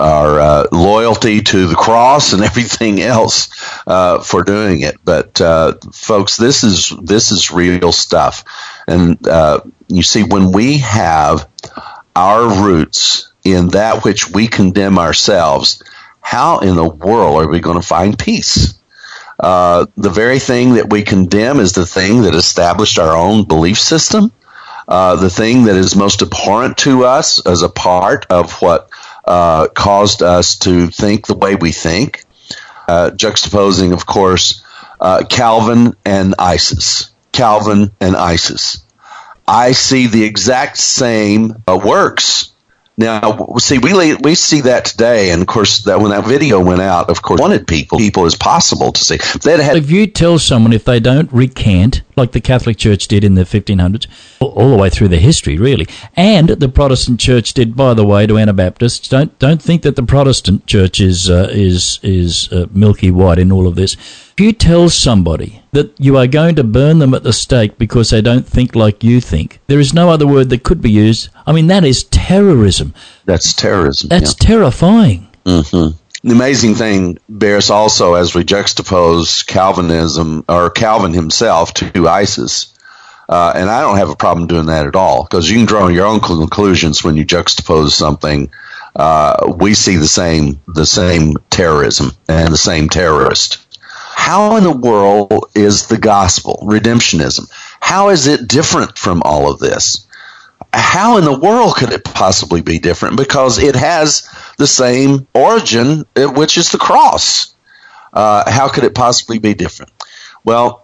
loyalty to the cross, and everything else for doing it. But folks, this is real stuff, and you see, when we have our roots in that which we condemn ourselves, how in the world are we going to find peace? The very thing that we condemn is the thing that established our own belief system. The thing that is most abhorrent to us as a part of what caused us to think the way we think. Juxtaposing, of course, Calvin and ISIS. Calvin and ISIS. I see the exact same works. Now, see, we see that today, and of course, that when that video went out, of course, wanted people as possible to see. If you tell someone if they don't recant, like the Catholic Church did in the 1500s, all the way through the history, really, and the Protestant Church did, by the way, to Anabaptists. Don't think that the Protestant Church is milky white in all of this. If you tell somebody that you are going to burn them at the stake because they don't think like you think, there is no other word that could be used. I mean, that is terrorism. That's terrorism. That's terrifying. Mm-hmm. The amazing thing, Bears, also as we juxtapose Calvinism or Calvin himself to ISIS, and I don't have a problem doing that at all, because you can draw your own conclusions when you juxtapose something. We see the same terrorism and the same terrorist. How in the world is the gospel, redemptionism, how is it different from all of this? How in the world could it possibly be different? Because it has the same origin, which is the cross. How could it possibly be different? Well,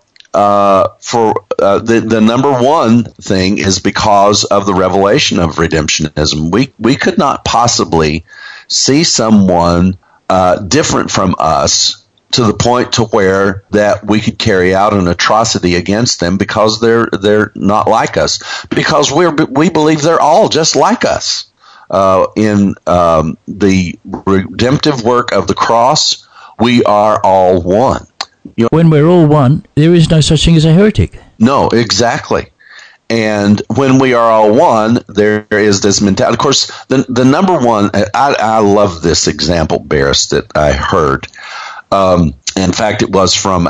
the number one thing is because of the revelation of redemptionism. We could not possibly see someone different from us to the point to where that we could carry out an atrocity against them because they're not like us, because we believe they're all just like us. In the redemptive work of the cross, we are all one. When we're all one, there is no such thing as a heretic. No, exactly. And when we are all one, there is this mentality. Of course, the number one, I love this example, Barris, that I heard. In fact, it was from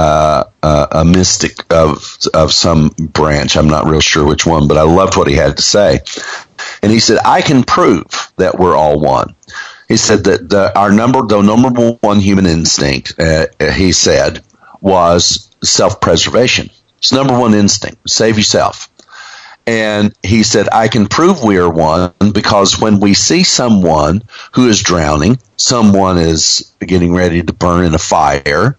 a mystic of some branch. I'm not real sure which one, but I loved what he had to say. And he said, I can prove that we're all one. He said that the number one human instinct, he said, was self-preservation. It's number one instinct, save yourself. And he said, I can prove we are one because when we see someone who is drowning, someone is getting ready to burn in a fire,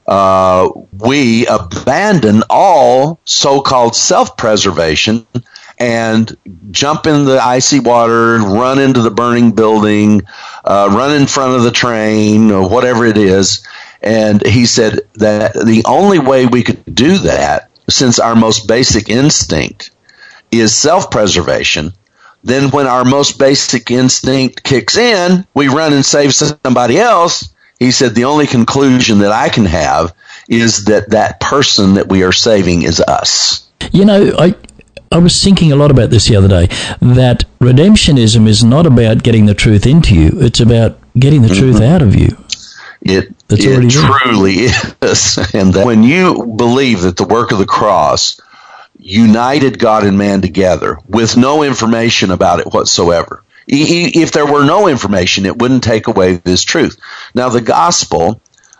we abandon all so-called self-preservation and jump in the icy water, run into the burning building, run in front of the train, or whatever it is. And he said that the only way we could do that, since our most basic instinct is self-preservation, then when our most basic instinct kicks in, we run and save somebody else. He said the only conclusion that I can have is that person that we are saving is us. You know, I was thinking a lot about this the other day, that redemptionism is not about getting the truth into you. It's about getting the truth out of you. It truly is. And that when you believe that the work of the cross united God and man together with no information about it whatsoever. If there were no information, it wouldn't take away this truth. Now, the gospel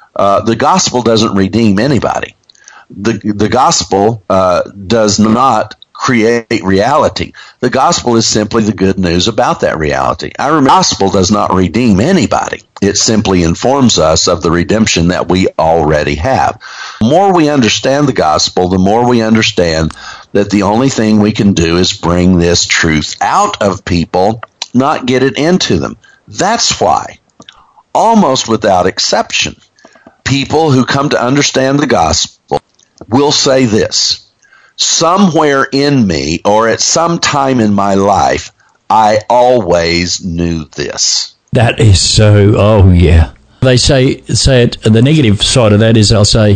doesn't redeem anybody. The gospel does not create reality. The gospel is simply the good news about that reality. The gospel does not redeem anybody. It simply informs us of the redemption that we already have. The more we understand the gospel, the more we understand that the only thing we can do is bring this truth out of people, not get it into them. That's why, almost without exception, people who come to understand the gospel will say this: somewhere in me, or at some time in my life, I always knew this. That is so, oh yeah. They say it, the negative side of that is they'll say,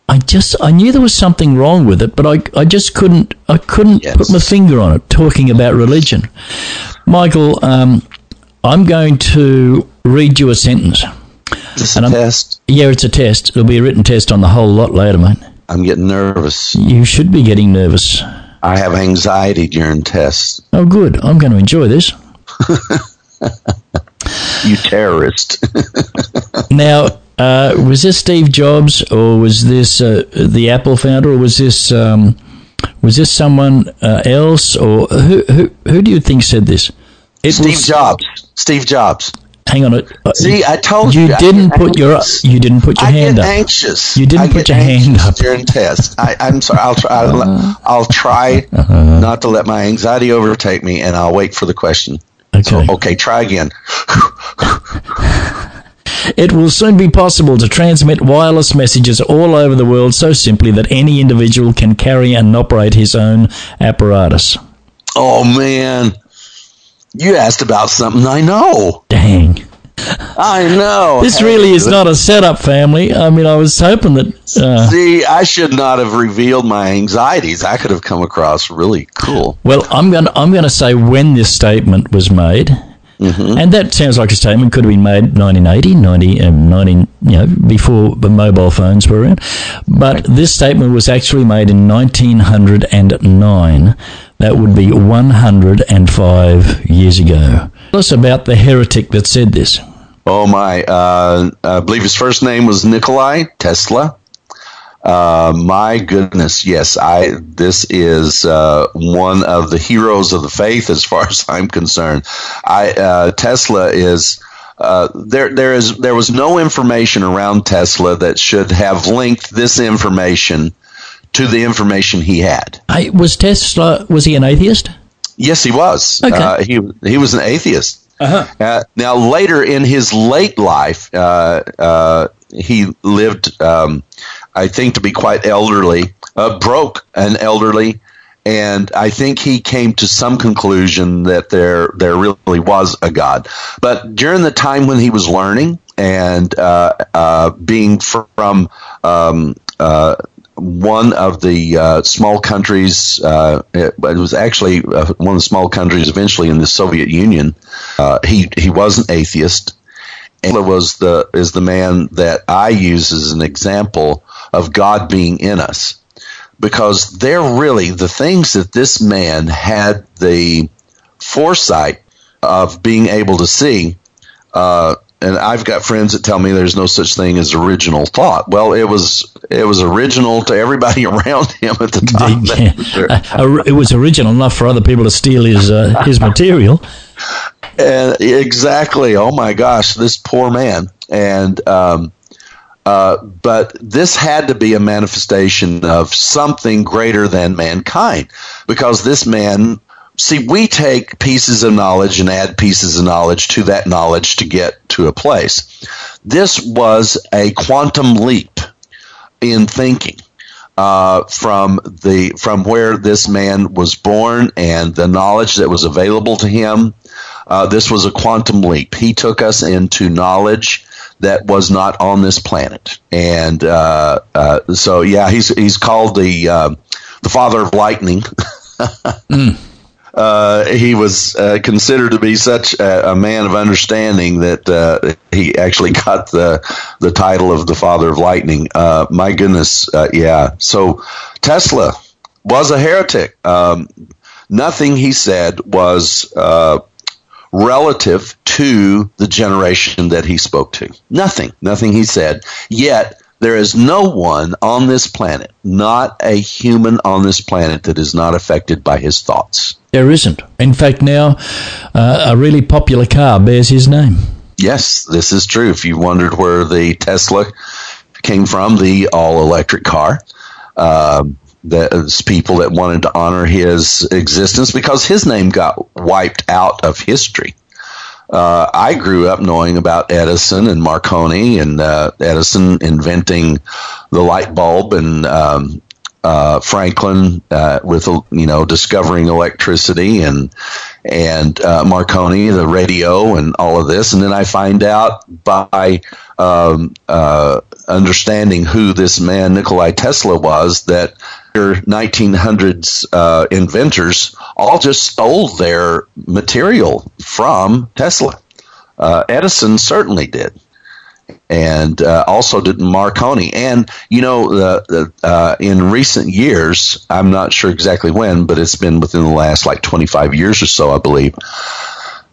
I knew there was something wrong with it, but I just couldn't Yes. put my finger on it, talking about religion. Michael, I'm going to read you a sentence. Is this a test? Yeah, it's a test. It'll be a written test on the whole lot later, mate. I'm getting nervous. You should be getting nervous. I have anxiety during tests. Oh, good. I'm going to enjoy this. You terrorist. Now, was this Steve Jobs, or was this the Apple founder, or was this someone else, or who do you think said this? Jobs. Steve Jobs. Hang on. See, I told you. You didn't put your hand up. I get anxious. You didn't put your hand up during tests. I'm sorry. I'll try not to let my anxiety overtake me, and I'll wait for the question. Okay. So, okay, try again. It will soon be possible to transmit wireless messages all over the world so simply that any individual can carry and operate his own apparatus. Oh, man. You asked about something I know. Dang. I know. This really is not a setup, family. I mean, I was hoping that... See, I should not have revealed my anxieties. I could have come across really cool. Well, I'm going to say when this statement was made, and that sounds like a statement could have been made 1980, before the mobile phones were around. But this statement was actually made in 1909. That would be 105 years ago. Tell us about the heretic that said this. Oh, my. I believe his first name was Nikolai Tesla. My goodness, yes. This is one of the heroes of the faith as far as I'm concerned. Tesla is... There was no information around Tesla that should have linked this information to the information he had. Was he an atheist? Yes, he was. Okay. He was an atheist. Uh-huh. Now, later in his late life, he lived, I think, to be quite elderly, broke and elderly, and I think he came to some conclusion that there really was a God. But during the time when he was learning and being from one of the small countries, it was actually one of the small countries eventually in the Soviet Union. He was an atheist. And is the man that I use as an example of God being in us, because they're really the things that this man had the foresight of being able to see. And I've got friends that tell me there's no such thing as original thought. Well, it was original to everybody around him at the time. It was original enough for other people to steal his material. Exactly. Oh my gosh, this poor man. And but this had to be a manifestation of something greater than mankind, because this man. See, we take pieces of knowledge and add pieces of knowledge to that knowledge to get to a place. This was a quantum leap in thinking from where this man was born and the knowledge that was available to him. This was a quantum leap. He took us into knowledge that was not on this planet, and so yeah, he's called the father of lightning. He was considered to be such a man of understanding that he actually got the title of the father of lightning. My goodness, yeah. So Tesla was a heretic. Nothing he said was relative to the generation that he spoke to. Nothing he said. Yet there is no one on this planet, not a human on this planet, that is not affected by his thoughts. There isn't. In fact, now a really popular car bears his name. Yes, this is true. If you wondered where the Tesla came from, the all-electric car, there's people that wanted to honor his existence because his name got wiped out of history. I grew up knowing about Edison and Marconi, and Edison inventing the light bulb, and Franklin with discovering electricity, and Marconi the radio, and all of this. And then I find out by understanding who this man Nikolai Tesla was, that 1900s inventors all just stole their material from Tesla. Edison certainly did, and also did Marconi. And in recent years, I'm not sure exactly when, but it's been within the last 25 years or so, I believe,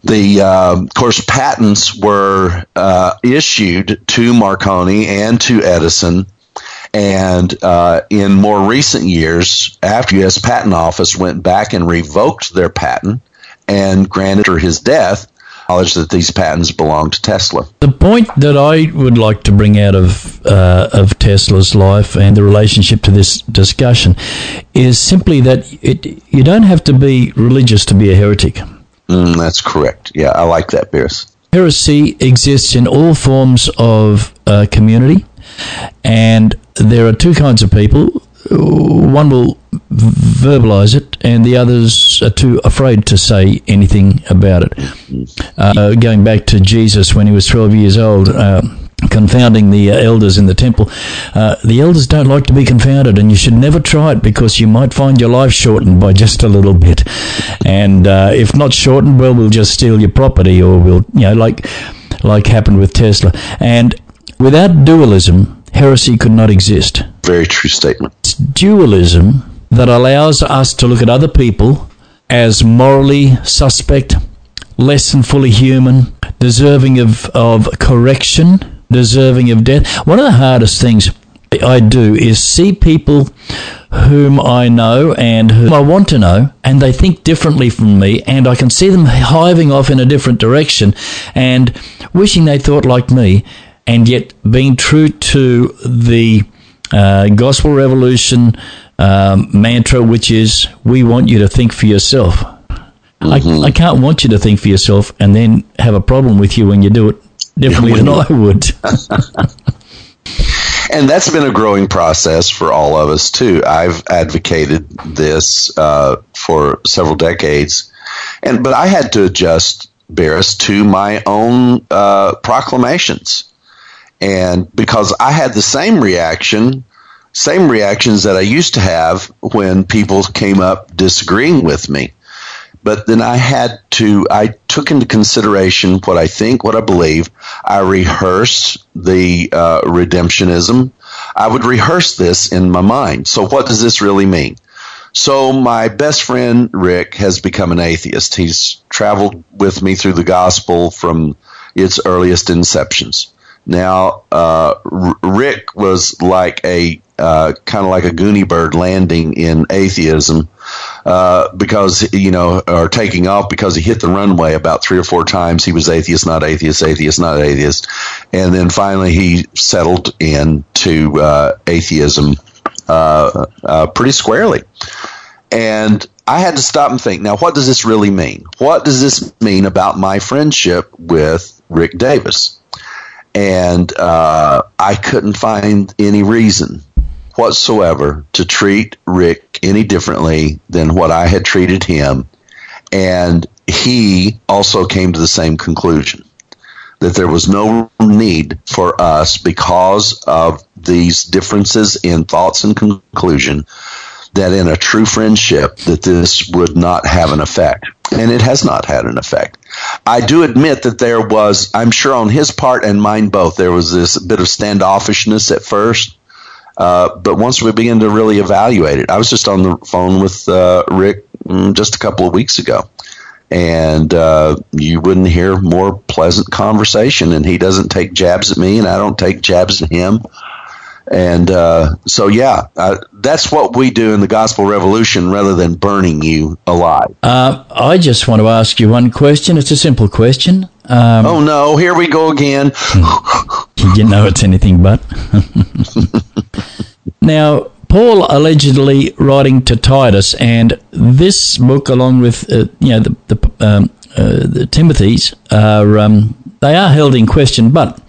Of course, patents were issued to Marconi and to Edison. And in more recent years, after U.S. Patent Office went back and revoked their patent and granted her his death, knowledge that these patents belong to Tesla. The point that I would like to bring out of Tesla's life and the relationship to this discussion is simply that you don't have to be religious to be a heretic. That's correct. Yeah, I like that, Beers. Heresy exists in all forms of community, and there are two kinds of people. One will verbalize it, and the others are too afraid to say anything about it. Going back to Jesus when he was 12 years old, confounding the elders in the temple. The elders don't like to be confounded, and you should never try it because you might find your life shortened by just a little bit. And if not shortened, well, we'll just steal your property, or we'll, like happened with Tesla. And without dualism, heresy could not exist. Very true statement. It's dualism that allows us to look at other people as morally suspect, less than fully human, deserving of correction, deserving of death. One of the hardest things I do is see people whom I know and whom I want to know, and they think differently from me, and I can see them hiving off in a different direction and wishing they thought like me, and yet being true to the Gospel Revolution mantra, which is, we want you to think for yourself. I can't want you to think for yourself and then have a problem with you when you do it differently than I would. And that's been a growing process for all of us, too. I've advocated this for several decades, but I had to adjust, Barris, to my own proclamations. And because I had the same reactions that I used to have when people came up disagreeing with me. But then I took into consideration what I think, what I believe. I rehearsed the redemptionism. I would rehearse this in my mind. So what does this really mean? So my best friend, Rick, has become an atheist. He's traveled with me through the gospel from its earliest inceptions. Now, Rick was like kind of like a Goonie bird landing in atheism, because, or taking off because he hit the runway about 3 or 4 times. He was atheist, not atheist, atheist, not atheist. And then finally he settled into atheism pretty squarely. And I had to stop and think, now, what does this really mean? What does this mean about my friendship with Rick Davis? And I couldn't find any reason whatsoever to treat Rick any differently than what I had treated him. And he also came to the same conclusion, that there was no need for us, because of these differences in thoughts and conclusion, that in a true friendship that this would not have an effect. And it has not had an effect. I do admit that there was, I'm sure on his part and mine both, there was this bit of standoffishness at first. But once we began to really evaluate it, I was just on the phone with Rick just a couple of weeks ago. And you wouldn't hear more pleasant conversation. And he doesn't take jabs at me, and I don't take jabs at him. And that's what we do in the Gospel Revolution, rather than burning you alive. I just want to ask you one question. It's a simple question. Oh, no, here we go again. You know it's anything but. Now, Paul allegedly writing to Titus, and this book, along with the Timothy's, they are held in question. But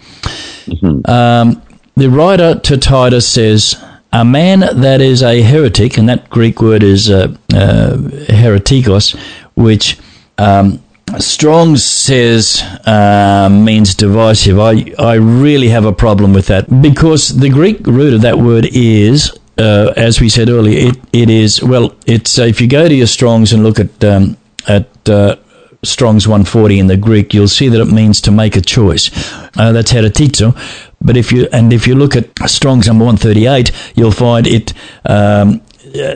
the writer to Titus says, a man that is a heretic, and that Greek word is heretikos, which Strong's says means divisive. I really have a problem with that, because the Greek root of that word is, as we said earlier, it is, well, it's if you go to your Strong's and look at Strong's 140 in the Greek, you'll see that it means to make a choice. That's heretizo. But if you look at Strong's number 138, you'll find it.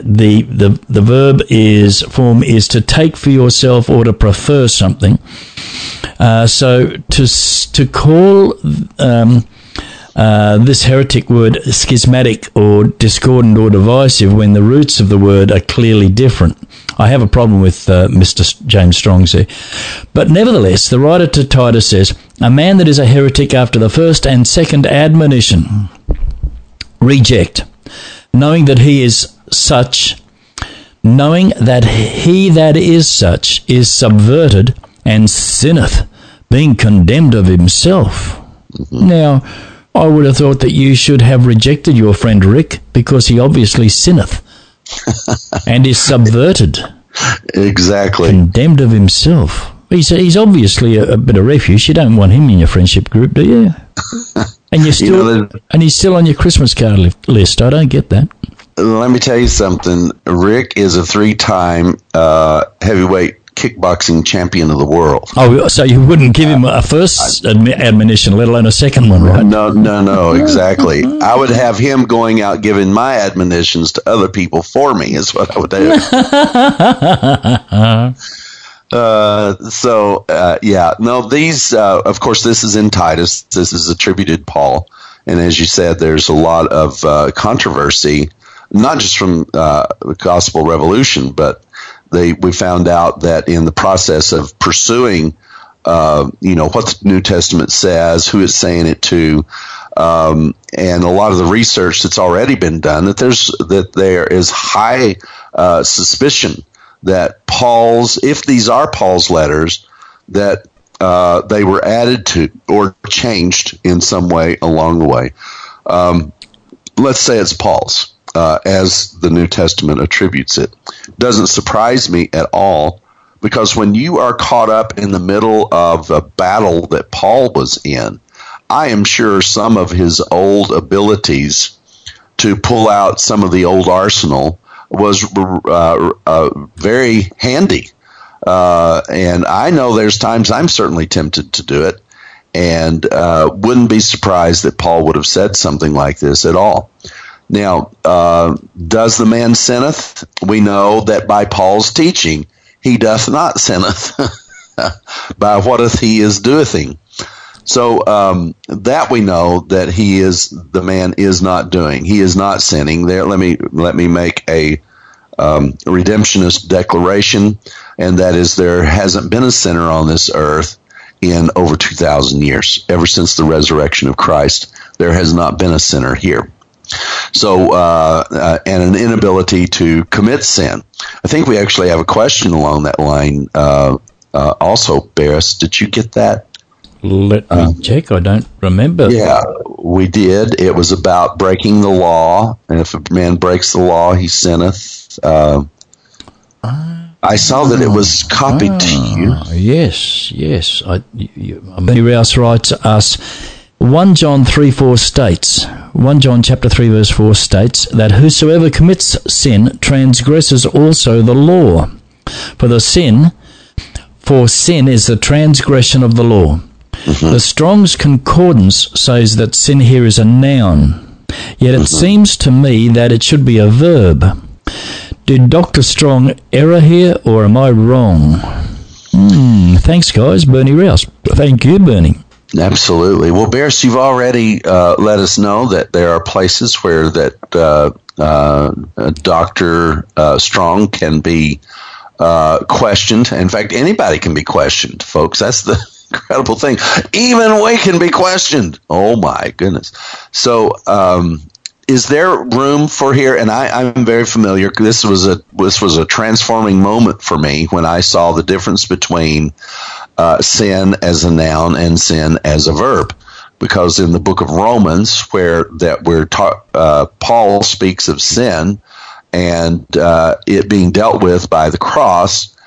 The verb form is to take for yourself or to prefer something. So to call this heretic word schismatic or discordant or divisive when the roots of the word are clearly different. I have a problem with Mr. James Strong's here. But nevertheless, the writer to Titus says, a man that is a heretic after the first and second admonition, reject, knowing that he that is such is subverted and sinneth, being condemned of himself. Now, I would have thought that you should have rejected your friend Rick, because he obviously sinneth and is subverted. Exactly. Condemned of himself. He's obviously a bit of refuse. You don't want him in your friendship group, do you? And you're still, and he's still on your Christmas card list. I don't get that. Let me tell you something. Rick is a 3-time heavyweight kickboxing champion of the world. Oh, so you wouldn't give him a first admonition, let alone a second one, right? No, exactly. I would have him going out giving my admonitions to other people for me, is what I would do. These, of course, this is in Titus. This is attributed Paul. And as you said, there's a lot of controversy, not just from the Gospel Revolution, but we found out that in the process of pursuing, what the New Testament says, who it's saying it to, and a lot of the research that's already been done, that there is high suspicion that if these are Paul's letters, that they were added to or changed in some way along the way. Let's say it's Paul's. As the New Testament attributes it. Doesn't surprise me at all, because when you are caught up in the middle of a battle that Paul was in, I am sure some of his old abilities to pull out some of the old arsenal was very handy. And I know there's times I'm certainly tempted to do it, and wouldn't be surprised that Paul would have said something like this at all. Now, does the man sinneth? We know that by Paul's teaching, he doth not sinneth. By whateth he is doing. So that we know that the man is not doing. He is not sinning. There, let me make a redemptionist declaration, and that is, there hasn't been a sinner on this earth in over 2,000 years. Ever since the resurrection of Christ, there has not been a sinner here. So, and an inability to commit sin. I think we actually have a question along that line also, Barris. Did you get that? Let me check. I don't remember. Yeah, we did. It was about breaking the law. And if a man breaks the law, he sinneth. I saw that it was copied to you. Yes. Benny Rouse writes us, 1 John 3:4 states, 1 John chapter 3 verse 4 states that whosoever commits sin transgresses also the law. For sin is the transgression of the law. Mm-hmm. The Strong's Concordance says that sin here is a noun, yet it seems to me that it should be a verb. Did Dr. Strong error here, or am I wrong? Thanks, guys. Bernie Rouse. Thank you, Bernie. Absolutely. Well, Barris, you've already let us know that there are places where that Dr. Strong can be questioned. In fact, anybody can be questioned, folks. That's the incredible thing. Even we can be questioned. Oh, my goodness. So is there room for here? And I'm very familiar. This was a transforming moment for me when I saw the difference between sin as a noun and sin as a verb, because in the book of Romans, Paul speaks of sin and it being dealt with by the cross,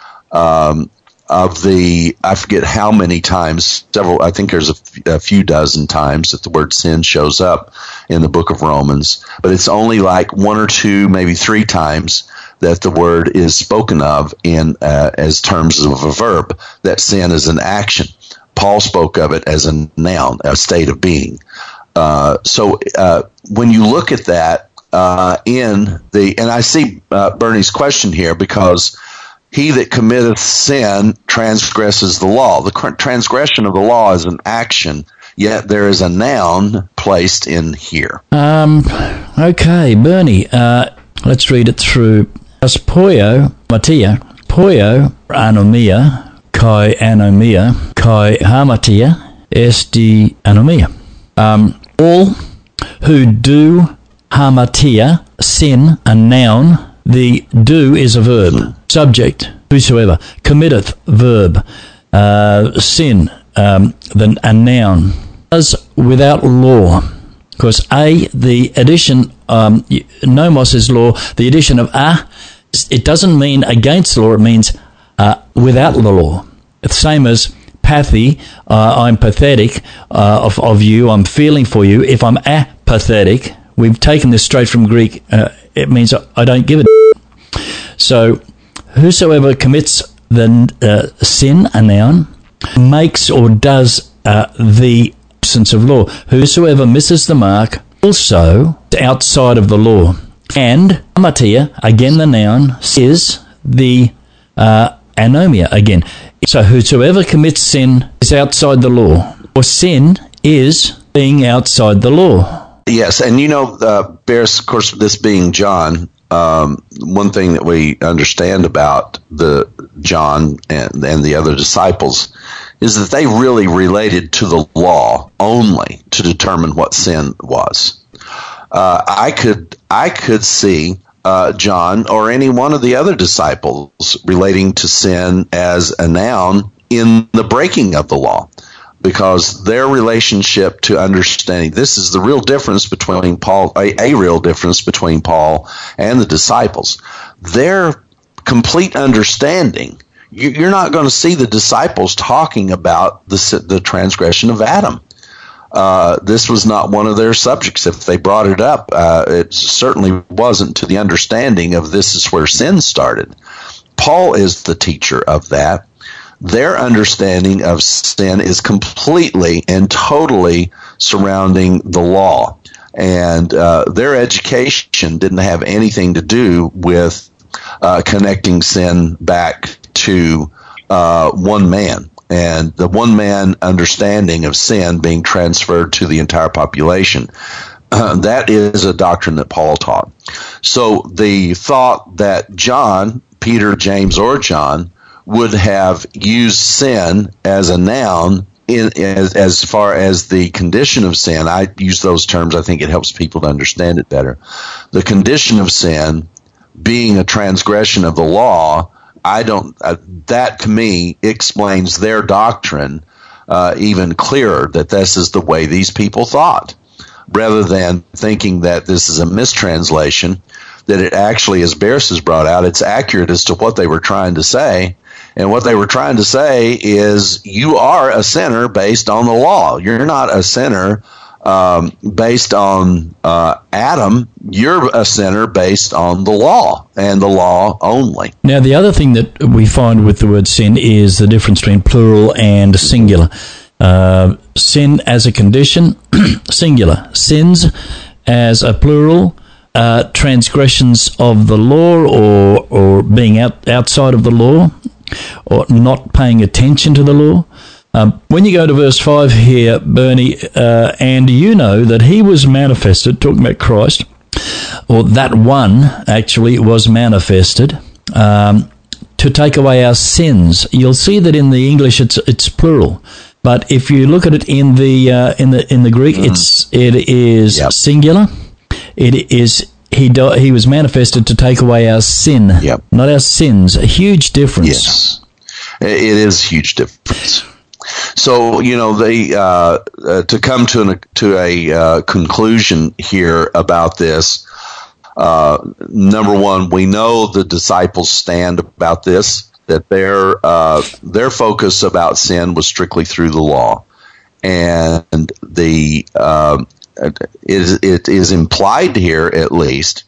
I forget how many times, I think there's a few dozen times that the word sin shows up in the book of Romans, but it's only like 1 or 2, maybe 3 times that the word is spoken of in as terms of a verb, that sin is an action. Paul spoke of it as a noun, a state of being. So when you look at that and I see Bernie's question here, because he that committeth sin transgresses the law. The transgression of the law is an action, yet there is a noun placed in here. Okay, Bernie, let's read it through. As poio anomia, kai hamatia, esti anomia. All who do hamatia, sin, a noun. The do is a verb. Subject, whosoever. Committeth, verb. Sin, then a noun. Does without law. Because the addition, nomos is law. The addition of it doesn't mean against the law. It means without the law. It's the same as pathy. I'm pathetic of you. I'm feeling for you. If I'm apathetic, we've taken this straight from Greek. It means I don't give a So, whosoever commits the sin, a noun, makes or does the absence of law. Whosoever misses the mark, also outside of the law. And amatia, again the noun, is the anomia again. So, whosoever commits sin is outside the law. Or sin is being outside the law. Yes, and Bears, of course, this being John, one thing that we understand about the John and the other disciples is that they really related to the law only to determine what sin was. I could see John or any one of the other disciples relating to sin as a noun in the breaking of the law, because their relationship to understanding, this is the real difference between Paul, a real difference between Paul and the disciples. Their complete understanding, you're not going to see the disciples talking about the transgression of Adam. This was not one of their subjects. If they brought it up, it certainly wasn't to the understanding of this is where sin started. Paul is the teacher of that. Their understanding of sin is completely and totally surrounding the law. And their education didn't have anything to do with connecting sin back to one man. And the one man understanding of sin being transferred to the entire population. That is a doctrine that Paul taught. So the thought that John, Peter, James, or John would have used sin as a noun as far as the condition of sin. I use those terms. I think it helps people to understand it better. The condition of sin being a transgression of the law, that to me explains their doctrine even clearer, that this is the way these people thought, rather than thinking that this is a mistranslation, that it actually, as Bears has brought out, it's accurate as to what they were trying to say. And what they were trying to say is, you are a sinner based on the law. You're not a sinner based on Adam. You're a sinner based on the law, and the law only. Now, the other thing that we find with the word sin is the difference between plural and singular. Sin as a condition, singular. Sins as a plural, transgressions of the law, or being outside of the law, or not paying attention to the law. When you go to verse 5 here, Bernie, and you know that he was manifested, talking about Christ, or that one actually was manifested to take away our sins. You'll see that in the English it's plural, but if you look at it in the Greek, it is singular. It is he was manifested to take away our sin, not our sins. A huge difference. Yes, it is a huge difference. So, they to come to a conclusion here about this. Number one, we know the disciples stand about this, that their focus about sin was strictly through the law, and it is implied here, at least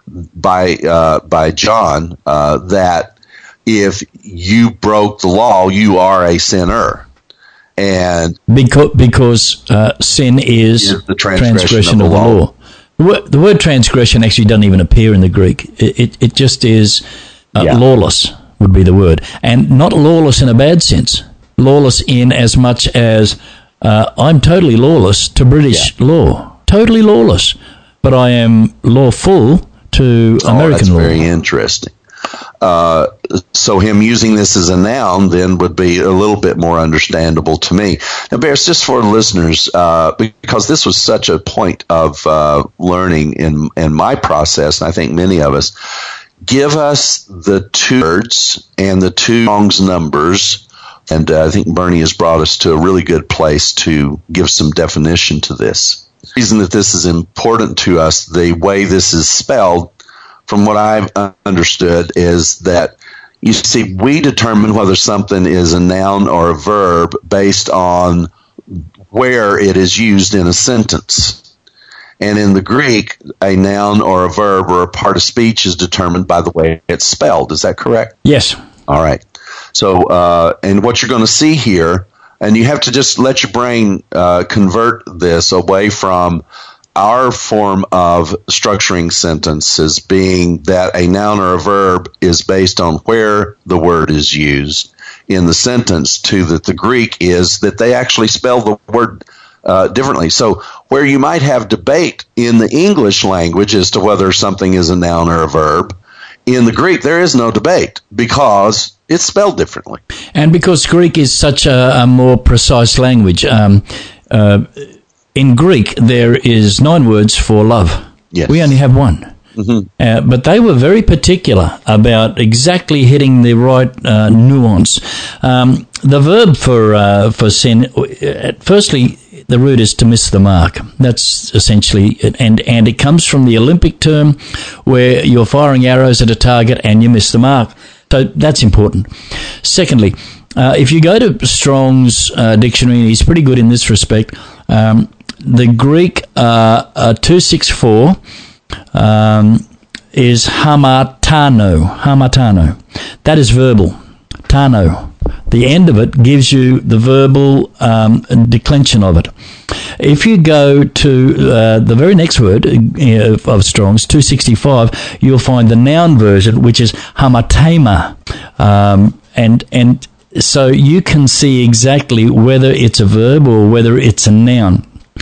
by John, that if you broke the law, you are a sinner. And because sin is the transgression of the law. The word transgression actually doesn't even appear in the Greek. It just is lawless. would be the word. And not lawless in a bad sense. Lawless in as much as I'm totally lawless to British law. Totally lawless. But I am lawful to American law. That's very interesting. So him using this as a noun then would be a little bit more understandable to me. Now, Bears, just for listeners, because this was such a point of learning in my process, and I think many of us, give us the two words and the two Strong's numbers, and I think Bernie has brought us to a really good place to give some definition to this. The reason that this is important to us, the way this is spelled, from what I've understood, is that, you see, we determine whether something is a noun or a verb based on where it is used in a sentence. And in the Greek, a noun or a verb or a part of speech is determined by the way it's spelled. Is that correct? Yes. All right. So, and what you're going to see here, and you have to just let your brain convert this away from our form of structuring sentences being that a noun or a verb is based on where the word is used in the sentence, to that the Greek is that they actually spell the word differently. So where you might have debate in the English language as to whether something is a noun or a verb, in the Greek there is no debate because it's spelled differently. And because Greek is such a more precise language, in Greek, there is 9 words for love. Yes. We only have one. Mm-hmm. But they were very particular about exactly hitting the right nuance. The verb for sin, firstly, the root is to miss the mark. That's essentially it. And it comes from the Olympic term where you're firing arrows at a target and you miss the mark. So that's important. Secondly, if you go to Strong's dictionary, and he's pretty good in this respect, the Greek 264 is hamartano. That is verbal. Tano. The end of it gives you the verbal declension of it. If you go to the very next word of Strong's, 265, you'll find the noun version, which is hamartema. And so you can see exactly whether it's a verb or whether it's a noun.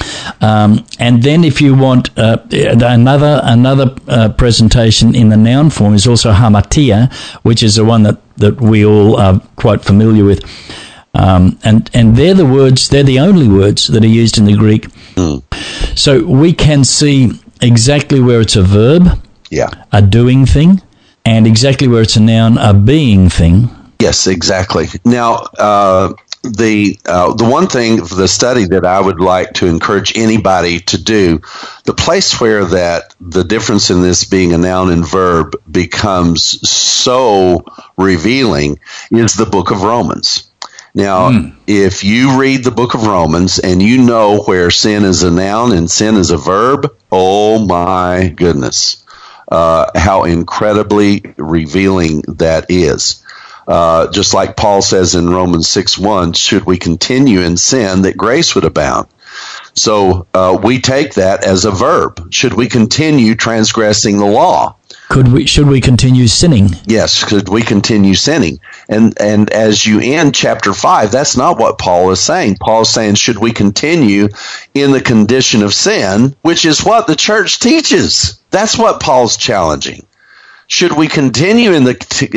And then if you want another presentation in the noun form is also hamartia, which is the one that we all are quite familiar with. And they're the words, they're the only words that are used in the Greek. So we can see exactly where it's a verb, a doing thing, and exactly where it's a noun, a being thing. Yes, exactly. Now, the one thing, the study that I would like to encourage anybody to do, the place where that the difference in this being a noun and verb becomes so revealing is the book of Romans. Now, if you read the book of Romans and you know where sin is a noun and sin is a verb, oh my goodness, how incredibly revealing that is. Just like Paul says in Romans 6:1, should we continue in sin that grace would abound? So we take that as a verb. Should we continue transgressing the law? Should we continue sinning? Yes, should we continue sinning? And as you end chapter 5, that's not what Paul is saying. Paul is saying, should we continue in the condition of sin, which is what the church teaches. That's what Paul's challenging. Should we continue in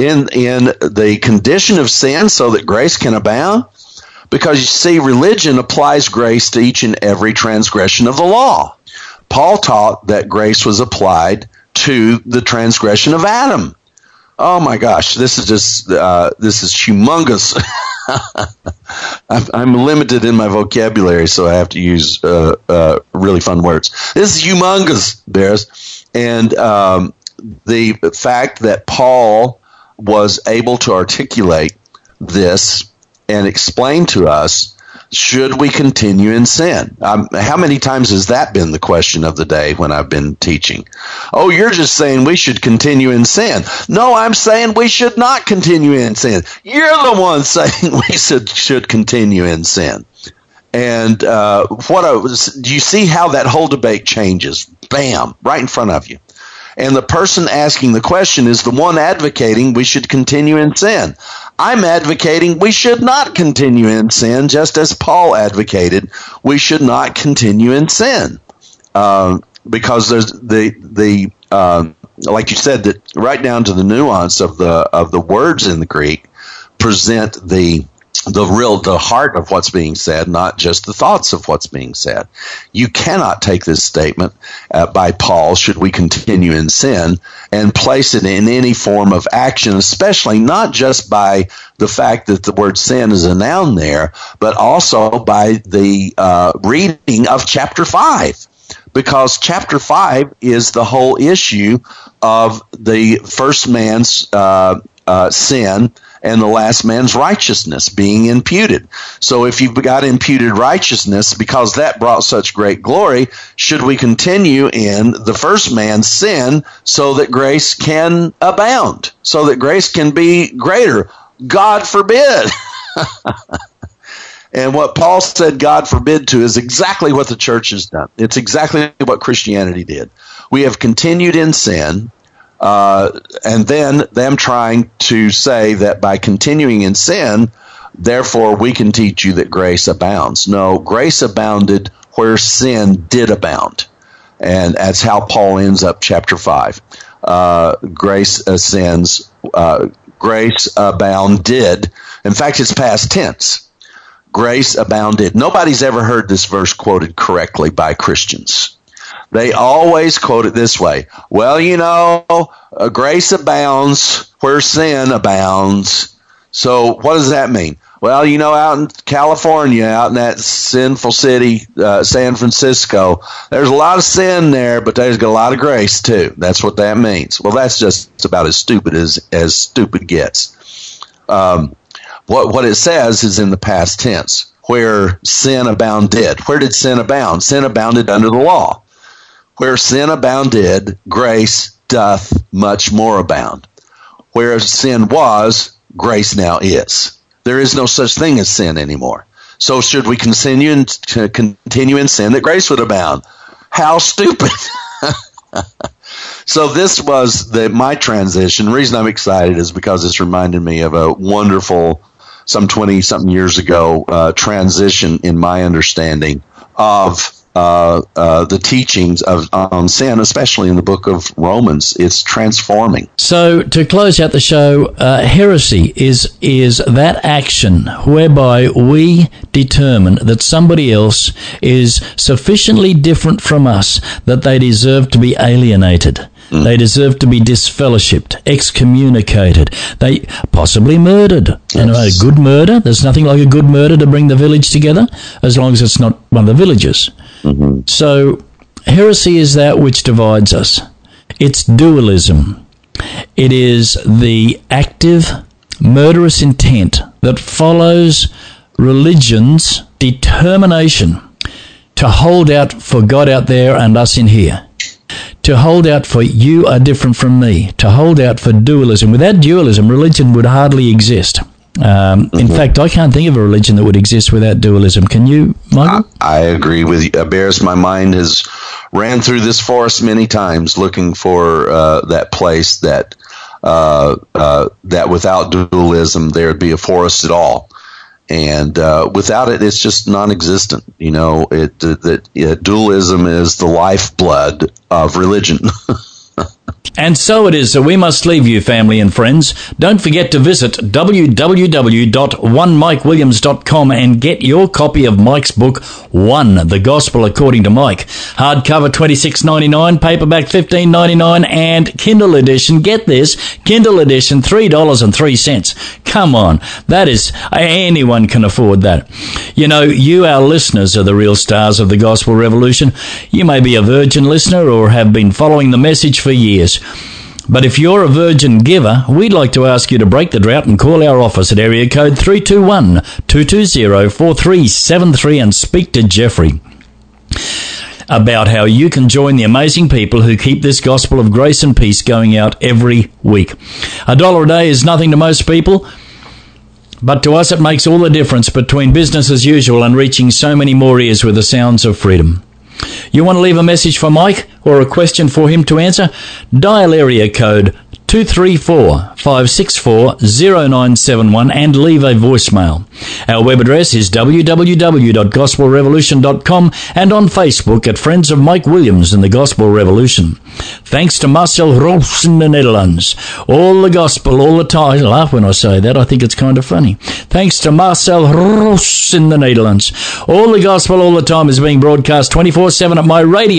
the condition of sin so that grace can abound? Because you see, religion applies grace to each and every transgression of the law. Paul taught that grace was applied to the transgression of Adam. Oh my gosh, this is just this is humongous. I'm limited in my vocabulary, so I have to use really fun words. This is humongous, Bears, and the fact that Paul was able to articulate this and explain to us, should we continue in sin? How many times has that been the question of the day when I've been teaching? Oh, you're just saying we should continue in sin. No, I'm saying we should not continue in sin. You're the one saying we should continue in sin. And do you see how that whole debate changes? Bam, right in front of you. And the person asking the question is the one advocating we should continue in sin. I'm advocating we should not continue in sin, just as Paul advocated we should not continue in sin. Because there's the like you said, that right down to the nuance of the words in the Greek present the heart of what's being said, not just the thoughts of what's being said. You cannot take this statement by Paul, should we continue in sin, and place it in any form of action, especially not just by the fact that the word sin is a noun there, but also by the reading of chapter 5. Because chapter 5 is the whole issue of the first man's sin and the last man's righteousness being imputed. So if you've got imputed righteousness, because that brought such great glory, should we continue in the first man's sin so that grace can abound, so that grace can be greater? God forbid. And what Paul said God forbid to is exactly what the church has done. It's exactly what Christianity did. We have continued in sin, and then them trying to say that by continuing in sin, therefore we can teach you that grace abounds. No, grace abounded where sin did abound. And that's how Paul ends up chapter 5. Grace ascends, grace abounded. In fact, it's past tense. Grace abounded. Nobody's ever heard this verse quoted correctly by Christians. They always quote it this way. Well, you know, grace abounds where sin abounds. So what does that mean? Well, you know, out in California, out in that sinful city, San Francisco, there's a lot of sin there, but there's a lot of grace too. That's what that means. Well, that's just about as stupid as stupid gets. What it says is in the past tense, where sin abounded. Where did sin abound? Sin abounded under the law. Where sin abounded, grace doth much more abound. Where sin was, grace now is. There is no such thing as sin anymore. So should we continue in sin that grace would abound? How stupid. So this was my transition. The reason I'm excited is because it's reminded me of a wonderful, some 20-something years ago, transition in my understanding of the teachings on sin, especially in the book of Romans. It's transforming. So to close out the show, heresy is that action whereby we determine that somebody else is sufficiently different from us that they deserve to be alienated. They deserve to be disfellowshipped, excommunicated, they possibly murdered. Yes. And a good murder, there's nothing like a good murder to bring the village together, as long as it's not one of the villages. Mm-hmm. So heresy is that which divides us. It's dualism. It is the active, murderous intent that follows religion's determination to hold out for God out there and us in here. To hold out for you are different from me. To hold out for dualism. Without dualism, religion would hardly exist. In fact, I can't think of a religion that would exist without dualism. Can you, Michael? I agree with you. Bears, my mind has ran through this forest many times looking for that place that without dualism there would be a forest at all. And without it, it's just non-existent. You know, dualism is the lifeblood of religion. And so it is. So we must leave you, family and friends. Don't forget to visit www.onemikewilliams.com and get your copy of Mike's book, One, The Gospel According to Mike. Hardcover $26.99, paperback $15.99, and Kindle edition, get this, Kindle edition $3.03. Come on, that is, anyone can afford that. You know, you, our listeners, are the real stars of the gospel revolution. You may be a virgin listener or have been following the message for years. But if you're a virgin giver, we'd like to ask you to break the drought and call our office at area code 321-220-4373 and speak to Jeffrey about how you can join the amazing people who keep this gospel of grace and peace going out every week. $1 a day is nothing to most people, but to us it makes all the difference between business as usual and reaching so many more ears with the sounds of freedom. You want to leave a message for Mike? or a question for him to answer, dial area code 234-564-0971 and leave a voicemail. Our web address is www.gospelrevolution.com and on Facebook at Friends of Mike Williams and the Gospel Revolution. Thanks to Marcel Roos in the Netherlands. All the gospel, all the time. I laugh when I say that. I think it's kind of funny. Thanks to Marcel Roos in the Netherlands. All the gospel, all the time is being broadcast 24/7 at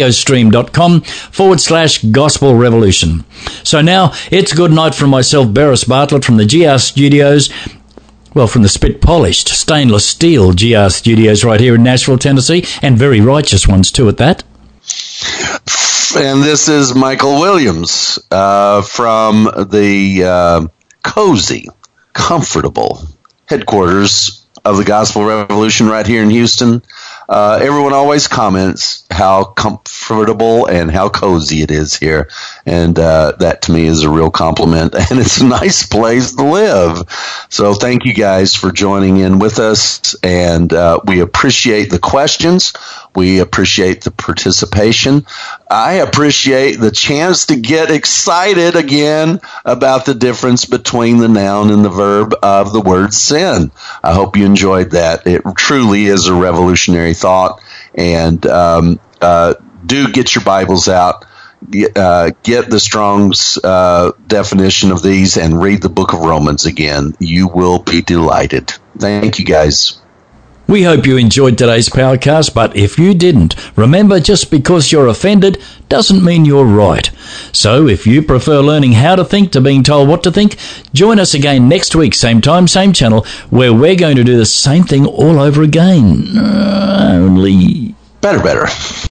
myradiostream.com/gospel revolution. So now, it's good night from myself, Beres Bartlett, from the GR Studios. Well, from the spit-polished stainless steel GR Studios right here in Nashville, Tennessee, and very righteous ones too at that. And this is Michael Williams from the cozy, comfortable headquarters of the Gospel Revolution right here in Houston. Everyone always comments how comfortable and how cozy it is here, and that to me is a real compliment, and it's a nice place to live. So thank you guys for joining in with us, and we appreciate the questions. We appreciate the participation. I appreciate the chance to get excited again about the difference between the noun and the verb of the word sin. I hope you enjoyed that. It truly is a revolutionary thought, and do get your Bibles out. Get the Strong's definition of these and read the book of Romans again. You will be delighted. Thank you, guys. We hope you enjoyed today's Powercast, but if you didn't, remember, just because you're offended doesn't mean you're right. So if you prefer learning how to think to being told what to think, join us again next week, same time, same channel, where we're going to do the same thing all over again. Only better.